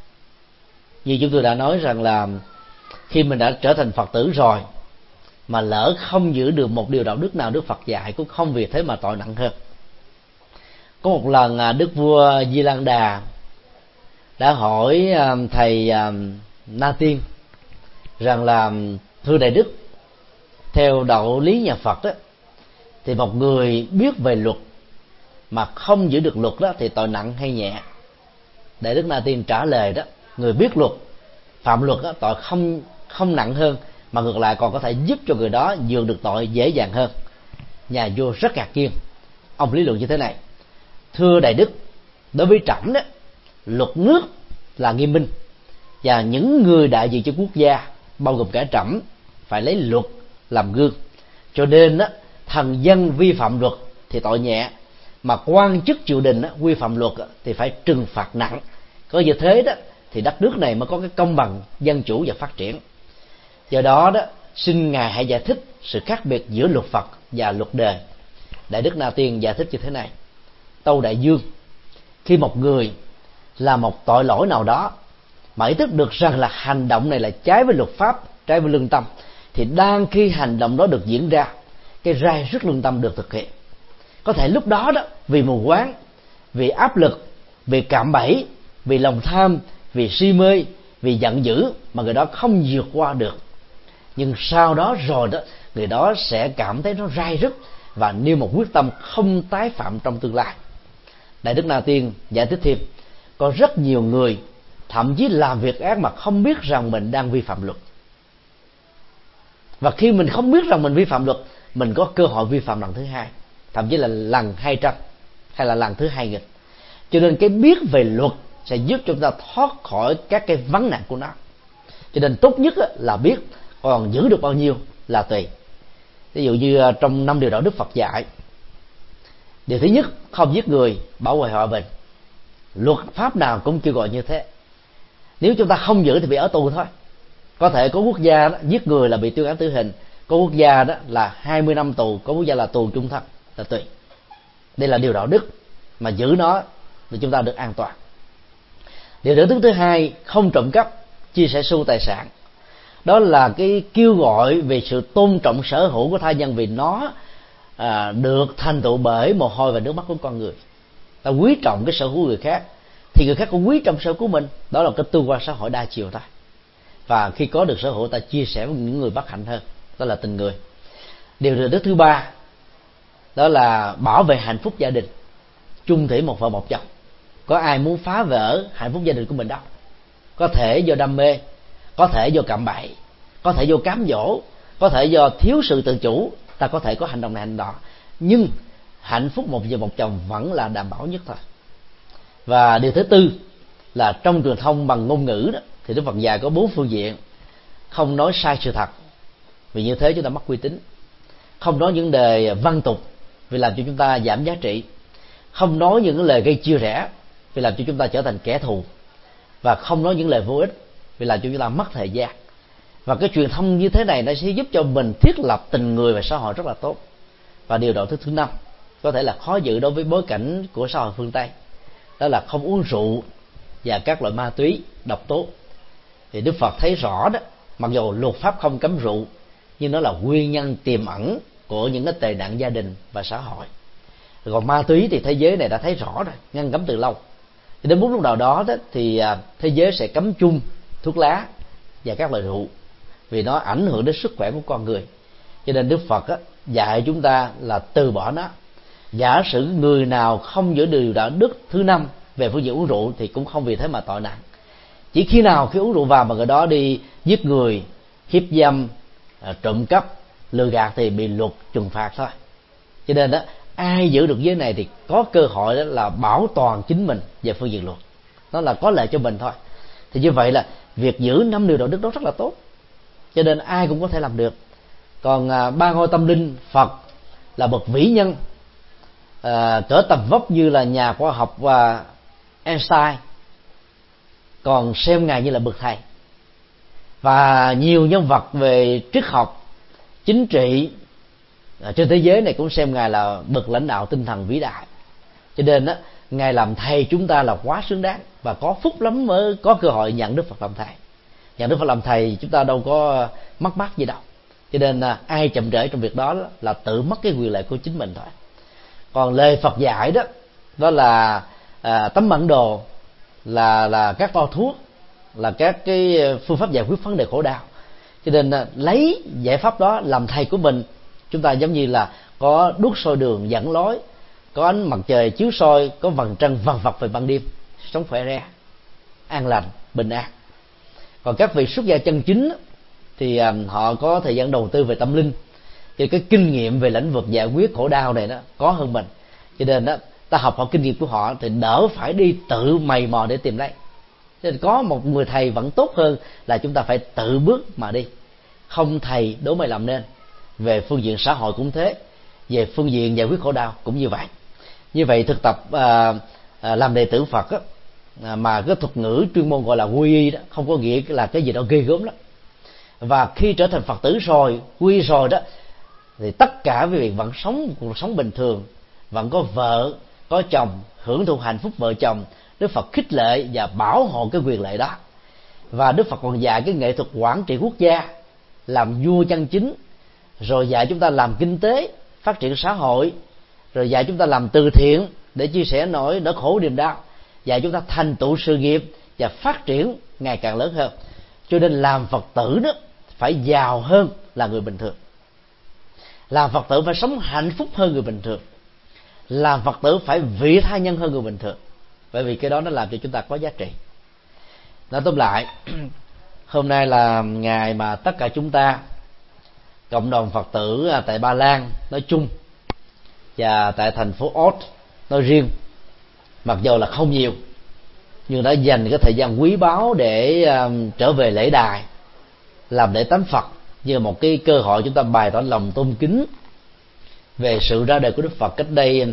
Như chúng tôi đã nói rằng là khi mình đã trở thành Phật tử rồi mà lỡ không giữ được một điều đạo đức nào Đức Phật dạy, cũng không vì thế mà tội nặng hơn. Có một lần Đức vua Di Lan Đà đã hỏi thầy Na Tiên rằng là: thưa Đại Đức, theo đạo lý nhà Phật thì một người biết về luật mà không giữ được luật thì tội nặng hay nhẹ? Đại Đức Na Tiên trả lời người biết luật, phạm luật tội không nặng hơn, mà ngược lại còn có thể giúp cho người đó vượt được tội dễ dàng hơn. Nhà vua rất ngạc nhiên, ông lý luận như thế này: thưa Đại Đức, đối với trẫm luật nước là nghiêm minh, và những người đại diện cho quốc gia bao gồm cả trẫm phải lấy luật làm gương, cho nên thần dân vi phạm luật thì tội nhẹ, mà quan chức triều đình vi phạm luật thì phải trừng phạt nặng. Có như thế thì đất nước này mới có cái công bằng, dân chủ và phát triển. Do đó xin ngài hãy giải thích sự khác biệt giữa luật Phật và luật đời. Đại Đức Na Tiên giải thích như thế này: tâu đại dương, khi một người làm một tội lỗi nào đó mà ý thức được rằng là hành động này là trái với luật pháp, trái với lương tâm, thì đang khi hành động đó được diễn ra, cái rai rứt lương tâm được thực hiện. Có thể lúc đó vì mù quáng, vì áp lực, vì cạm bẫy, vì lòng tham, vì si mê, vì giận dữ mà người đó không vượt qua được. Nhưng sau đó rồi người đó sẽ cảm thấy nó rai rứt và nêu một quyết tâm không tái phạm trong tương lai. Đại Đức Na Tiên giải thích thêm: có rất nhiều người thậm chí làm việc ác mà không biết rằng mình đang vi phạm luật. Và khi mình không biết rằng mình vi phạm luật, mình có cơ hội vi phạm lần thứ hai, thậm chí là lần 200 hay là lần thứ 2000. Cho nên cái biết về luật sẽ giúp chúng ta thoát khỏi các cái vấn nạn của nó. Cho nên tốt nhất là biết, còn giữ được bao nhiêu là tùy. Ví dụ như trong 5 điều đạo đức Phật dạy, điều thứ nhất, không giết người, bảo vệ hòa bình. Luật pháp nào cũng kêu gọi như thế. Nếu chúng ta không giữ thì bị ở tù thôi. Có thể có quốc gia giết người là bị tuyên án tử hình, có quốc gia là 20 năm tù, có quốc gia là tù chung thân, là tùy. Đây là điều đạo đức mà giữ nó để chúng ta được an toàn. Điều đạo đức thứ hai, không trộm cắp, chia sẻ sưu tài sản. Đó là cái kêu gọi về sự tôn trọng sở hữu của tha nhân, vì nó được thành tựu bởi mồ hôi và nước mắt của con người. Ta quý trọng cái sở hữu của người khác thì người khác cũng quý trọng sở hữu của mình. Đó là cái tương quan xã hội đa chiều thôi. Và khi có được sở hữu, ta chia sẻ với những người bất hạnh hơn, đó là tình người. Điều đạo đức thứ ba, đó là bảo vệ hạnh phúc gia đình, chung thủy một vợ một chồng. Có ai muốn phá vỡ hạnh phúc gia đình của mình đâu. Có thể do đam mê, có thể do cạm bẫy, có thể do cám dỗ, có thể do thiếu sự tự chủ, ta có thể có hành động này hành động, nhưng hạnh phúc một vợ một chồng vẫn là đảm bảo nhất thôi. Và điều thứ tư là trong truyền thông bằng ngôn ngữ thì Đức Phật dạy có 4 phương diện. Không nói sai sự thật, vì như thế chúng ta mất uy tín. Không nói những đề văn tục, vì làm cho chúng ta giảm giá trị. Không nói những lời gây chia rẽ, vì làm cho chúng ta trở thành kẻ thù. Và không nói những lời vô ích, vì làm cho chúng ta mất thời gian. Và cái truyền thông như thế này nó sẽ giúp cho mình thiết lập tình người và xã hội rất là tốt. Và điều đạo đức thứ 5 có thể là khó giữ đối với bối cảnh của xã hội phương Tây, đó là không uống rượu và các loại ma túy độc tố. Thì Đức Phật thấy rõ mặc dù luật pháp không cấm rượu, nhưng nó là nguyên nhân tiềm ẩn của những cái tệ nạn gia đình và xã hội. Còn ma túy thì thế giới này đã thấy rõ rồi, ngăn cấm từ lâu. Thì đến lúc nào đó thì thế giới sẽ cấm chung thuốc lá và các loại rượu. vì nó ảnh hưởng đến sức khỏe của con người. Cho nên Đức Phật dạy chúng ta là từ bỏ nó. Giả sử người nào không giữ điều đạo đức thứ 5 về phương diện uống rượu thì cũng không vì thế mà tội nặng. Chỉ khi nào khi uống rượu vào mà người đó đi giết người, hiếp dâm, trộm cắp, lừa gạt thì bị luật trừng phạt thôi. Cho nên ai giữ được giới này thì có cơ hội đó là bảo toàn chính mình về phương diện luật, nó là có lợi cho mình thôi. Thì như vậy là việc giữ 5 điều đạo đức đó rất là tốt, cho nên ai cũng có thể làm được. Còn ba ngôi tâm linh, Phật là bậc vĩ nhân, cỡ tầm vóc như là nhà khoa học và Einstein, còn xem ngài như là bậc thầy. Và nhiều nhân vật về triết học, chính trị trên thế giới này cũng xem ngài là bậc lãnh đạo tinh thần vĩ đại. Cho nên ngài làm thầy chúng ta là quá xứng đáng, và có phúc lắm mới có cơ hội nhận Đức Phật làm thầy. Nhận Đức Phật làm thầy chúng ta đâu có mất mát gì đâu. Cho nên ai chậm trễ trong việc đó là tự mất cái quyền lợi của chính mình thôi. Còn lời Phật dạy đó là tấm bản đồ, là các bao thuốc, là các cái phương pháp giải quyết vấn đề khổ đau. Cho nên lấy giải pháp đó làm thầy của mình. Chúng ta giống như là có đuốc soi đường dẫn lối, có ánh mặt trời chiếu soi, có vầng trăng vằn vặt về ban đêm, sống khỏe re, an lành, bình an. Còn các vị xuất gia chân chính thì họ có thời gian đầu tư về tâm linh, thì cái kinh nghiệm về lĩnh vực giải quyết khổ đau này nó có hơn mình. Cho nên ta học họ kinh nghiệm của họ thì đỡ phải đi tự mày mò để tìm lấy. Cho nên có một người thầy vẫn tốt hơn là chúng ta phải tự bước mà đi. Không thầy đố mày làm nên. Về phương diện xã hội cũng thế, về phương diện giải quyết khổ đau cũng như vậy. Như vậy thực tập làm đệ tử Phật mà cái thuật ngữ chuyên môn gọi là quy y đó, không có nghĩa là cái gì đó ghê gớm lắm. Và khi trở thành Phật tử rồi, quy rồi đó, thì tất cả quý vị vẫn sống cuộc sống bình thường, vẫn có vợ, có chồng, hưởng thụ hạnh phúc vợ chồng. Đức Phật khích lệ và bảo hộ cái quyền lợi đó. Và Đức Phật còn dạy cái nghệ thuật quản trị quốc gia, làm vua chân chính, rồi dạy chúng ta làm kinh tế, phát triển xã hội, rồi dạy chúng ta làm từ thiện để chia sẻ nỗi khổ niềm đau, dạy chúng ta thành tựu sự nghiệp và phát triển ngày càng lớn hơn. Cho nên làm Phật tử đó phải giàu hơn là người bình thường. Làm Phật tử phải sống hạnh phúc hơn người bình thường. Làm Phật tử phải vị tha nhân hơn người bình thường. Bởi vì cái đó nó làm cho chúng ta có giá trị. Nói tóm lại, hôm nay là ngày mà tất cả chúng ta, cộng đồng Phật tử tại Ba Lan nói chung và tại thành phố Ốt nói riêng, mặc dù là không nhiều, nhưng đã dành cái thời gian quý báu để trở về lễ đài, làm lễ tắm Phật như một cái cơ hội chúng ta bày tỏ lòng tôn kính về sự ra đời của Đức Phật cách đây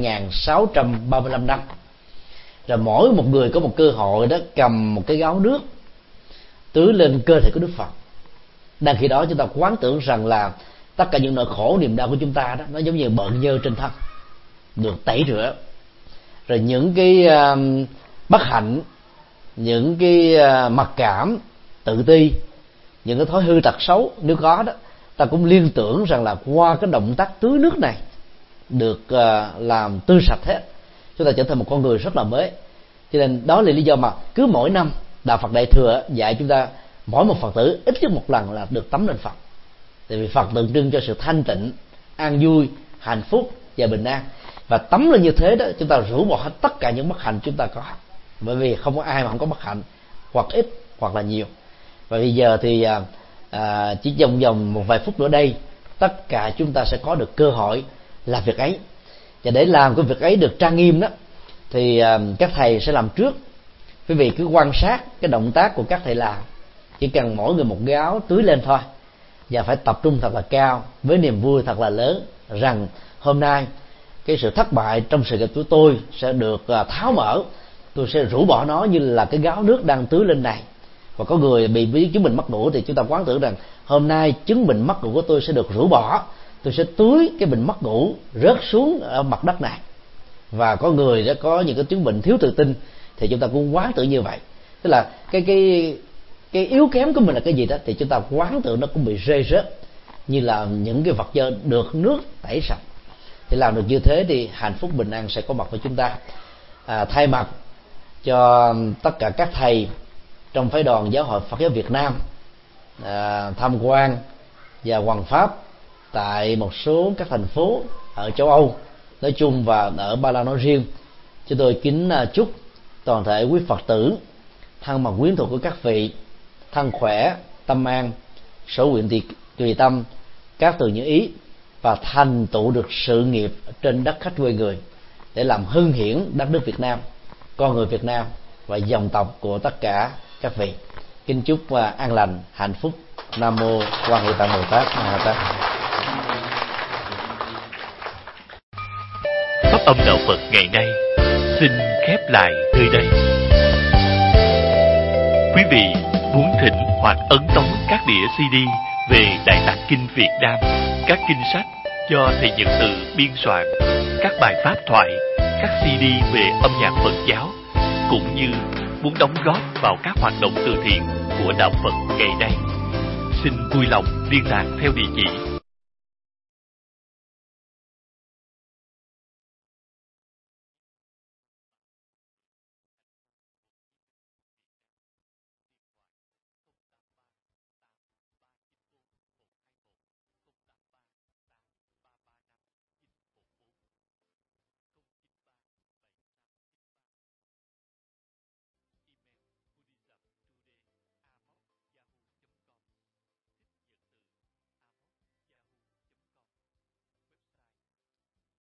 2635 năm. Rồi mỗi một người có một cơ hội đó cầm một cái gáo nước tưới lên cơ thể của Đức Phật. Đang khi đó chúng ta quán tưởng rằng là tất cả những nỗi khổ niềm đau của chúng ta đó, nó giống như bợn nhơ trên thân được tẩy rửa. Rồi những cái bất hạnh, những cái mặc cảm, tự ti, những cái thói hư tật xấu nếu có đó, ta cũng liên tưởng rằng là qua cái động tác tưới nước này được làm tươi sạch hết, chúng ta trở thành một con người rất là mới. Cho nên đó là lý do mà cứ mỗi năm Đạo Phật Đại Thừa dạy chúng ta mỗi một Phật tử ít nhất một lần là được tắm lên Phật. Tại vì Phật tượng trưng cho sự thanh tịnh, an vui, hạnh phúc và bình an. Và tắm lên như thế đó, chúng ta rũ bỏ hết tất cả những bất hạnh chúng ta có. Bởi vì không có ai mà không có bất hạnh, hoặc ít hoặc là nhiều. Và bây giờ thì chỉ trong vòng một vài phút nữa đây, tất cả chúng ta sẽ có được cơ hội làm việc ấy. Và để làm cái việc ấy được trang nghiêm đó, thì các thầy sẽ làm trước. Quý vị cứ quan sát cái động tác của các thầy làm, chỉ cần mỗi người một gáo tưới lên thôi, và phải tập trung thật là cao với niềm vui thật là lớn rằng hôm nay cái sự thất bại trong sự nghiệp của tôi sẽ được tháo mở. Tôi sẽ rũ bỏ nó như là cái gáo nước đang tưới lên này. Và có người bị chứng bệnh mất ngủ thì chúng ta quán tưởng rằng hôm nay chứng bệnh mất ngủ của tôi sẽ được rũ bỏ. Tôi sẽ tưới cái bệnh mất ngủ rớt xuống ở mặt đất này. Và có người đã có những cái chứng bệnh thiếu tự tin thì chúng ta cũng quán tưởng như vậy. Tức là cái yếu kém của mình là cái gì đó thì chúng ta quán tưởng nó cũng bị rơi rớt như là những cái vật dơ được nước tẩy sạch. Thì làm được như thế thì hạnh phúc bình an sẽ có mặt với chúng ta. Thay mặt cho tất cả các thầy trong phái đoàn Giáo hội Phật giáo Việt Nam tham quan và hoằng pháp tại một số các thành phố ở châu Âu nói chung và ở Ba Lan nói riêng, chúng tôi kính chúc toàn thể quý Phật tử thân bằng quyến thuộc của các vị thân khỏe, tâm an, sở nguyện tùy tâm, các tường như ý và thành tựu được sự nghiệp trên đất khách quê người để làm hưng hiển đất nước Việt Nam, con người Việt Nam và dòng tộc của tất cả các vị. Kính chúc an lành, hạnh phúc. Nam mô Quan Hệ Tạng Bồ Tát Ma Ha Tát. Pháp âm đạo Phật ngày nay xin khép lại nơi đây. Quý vị muốn thỉnh hoặc ấn tống các đĩa CD về Đại Tạng Kinh Việt Nam, các kinh sách do thầy Nhật Từ biên soạn, các bài pháp thoại, các CD về âm nhạc Phật giáo, cũng như muốn đóng góp vào các hoạt động từ thiện của đạo Phật ngày nay, xin vui lòng liên lạc theo địa chỉ